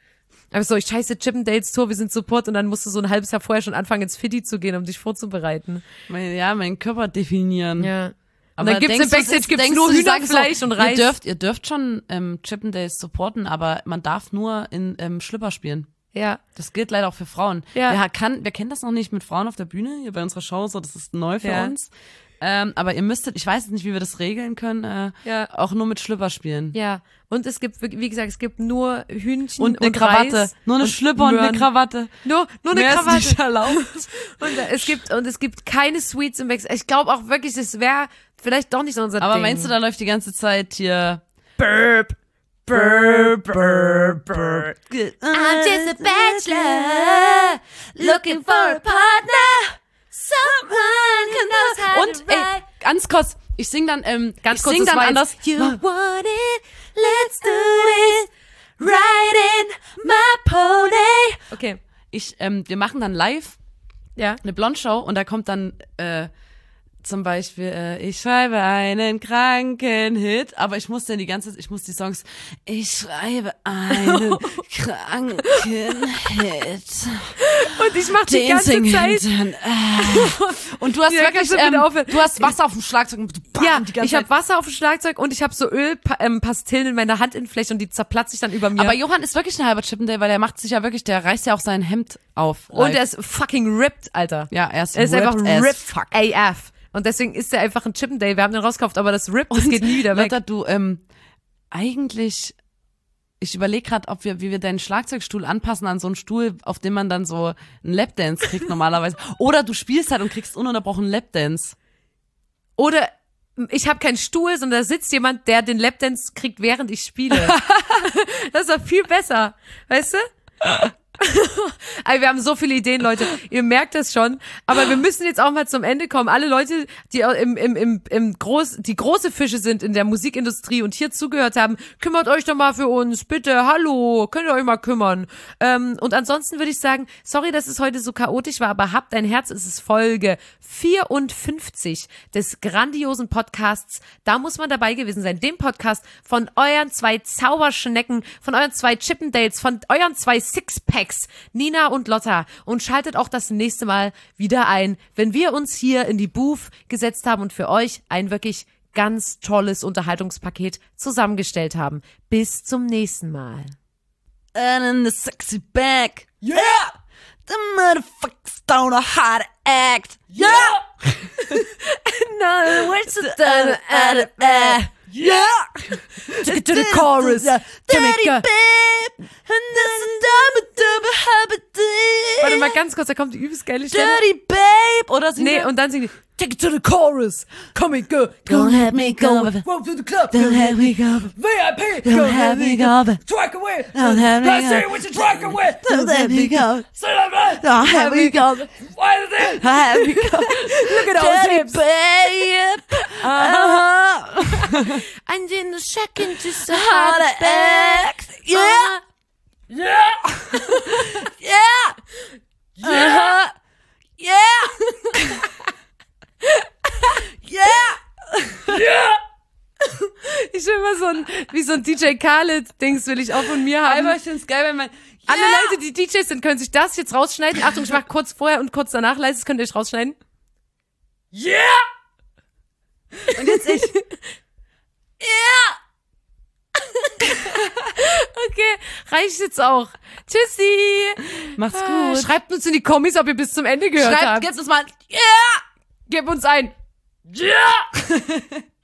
Aber so, ich scheiße Chippendales Tour, wir sind Support und dann musst du so ein halbes Jahr vorher schon anfangen ins Fitti zu gehen, um dich vorzubereiten. Meinen Körper definieren. Ja. Und Aber dann gibt's im Backstage gibt's nur Hühnerfleisch und Reis. Ihr dürft schon Chippendales supporten, aber man darf nur in Schlüpper spielen. Ja. Das gilt leider auch für Frauen. Ja. Wer kennen das noch nicht mit Frauen auf der Bühne, hier bei unserer Show, so, das ist neu für uns. Aber ihr müsstet, ich weiß jetzt nicht, wie wir das regeln können, auch nur mit Schlüpper spielen. Ja. Und es gibt, wie gesagt, es gibt nur Hühnchen und eine Krawatte. Reis Nur eine Schlüpper und eine Krawatte. Nur eine Mehr Krawatte. ist nicht erlaubt. Und es gibt keine Sweets im Backstage. Ich glaube auch wirklich, es wäre vielleicht doch nicht unser Ding. Aber meinst du, da läuft die ganze Zeit hier Burp. Burp, burp, burp. I'm just a bachelor, looking for a partner, someone who knows how und to ride. ganz kurz, ich sing dann Ganz ich kurz, sing das dann war anders. You want it, let's do it, riding my pony. Okay. Wir machen dann live Ja. eine Blonde-Show und da kommt dann zum Beispiel, ich schreibe einen kranken Hit, aber ich muss dann ich muss die Songs, ich schreibe einen kranken Hit. Und ich mach die ganze Zeit. Und du hast wirklich, du hast Wasser auf dem Schlagzeug. Und Ja, die ganze ich habe Zeit. Wasser auf dem Schlagzeug und ich habe so Ölpastillen in meiner Handinnenfläche und die zerplatzt sich dann über mir. Aber Johann ist wirklich ein halber Chippendale, weil der macht sich ja wirklich, der reißt ja auch sein Hemd auf. Und er ist fucking ripped, Alter. ja, er ist einfach as ripped fuck. AF. Und deswegen ist er einfach ein Chippendale. Wir haben den rausgekauft, aber das Rip, das geht nie wieder weg. Lotta, du, eigentlich, ich überlege gerade, wie wir deinen Schlagzeugstuhl anpassen an so einen Stuhl, auf dem man dann so einen Lapdance kriegt normalerweise. Oder du spielst halt und kriegst ununterbrochen Lapdance. Oder ich habe keinen Stuhl, sondern da sitzt jemand, der den Lapdance kriegt, während ich spiele. Das ist doch viel besser. Weißt du? Also wir haben so viele Ideen, Leute. Ihr merkt das schon. Aber wir müssen jetzt auch mal zum Ende kommen. Alle Leute, die die große Fische sind in der Musikindustrie und hier zugehört haben, kümmert euch doch mal für uns. Bitte, hallo, könnt ihr euch mal kümmern. Und ansonsten würde ich sagen, sorry, dass es heute so chaotisch war, aber habt ein Herz. Es ist Folge 54 des grandiosen Podcasts. Da muss man dabei gewesen sein. Dem Podcast von euren 2 Zauberschnecken, von euren 2 Chippendales, von euren 2 Sixpacks, Nina und Lotta, und schaltet auch das nächste Mal wieder ein, wenn wir uns hier in die Booth gesetzt haben und für euch ein wirklich ganz tolles Unterhaltungspaket zusammengestellt haben. Bis zum nächsten Mal. And in the sexy back. Yeah! The motherfuckers don't know how to act. Yeah! No, where's the Yeah! Take it to the chorus. Dirty babe. Warte mal ganz kurz, da kommt die übelst geile Stelle. Dirty babe. Oder Nee, und dann singen die Take it to the chorus. Come and go. Don't let me go. Welcome to the club. Don't let me go. VIP. Don't let me go. Strike away. Don't let me Let's go. see what you strike away. Don't let me go. Say that, man. Don't let me go. Why is it? Let me go. Look at those Dirty hips. babe. And in the second just How to act. Yeah. Yeah. Yeah. Yeah. Yeah. Yeah. Yeah. Ich will mal wie so ein DJ Khaled-Dings will ich auch von mir haben. Aber ich find's geil, wenn man, Alle Leute, die DJs sind, können sich das jetzt rausschneiden. Achtung, ich mach kurz vorher und kurz danach leise, das könnt ihr euch rausschneiden. Yeah. Und jetzt ich. Yeah. Okay, reicht jetzt auch. Tschüssi. Macht's gut. Schreibt uns in die Kommis, ob ihr bis zum Ende gehört habt. Gebt uns mal, yeah. Gebt uns ein. Yeah.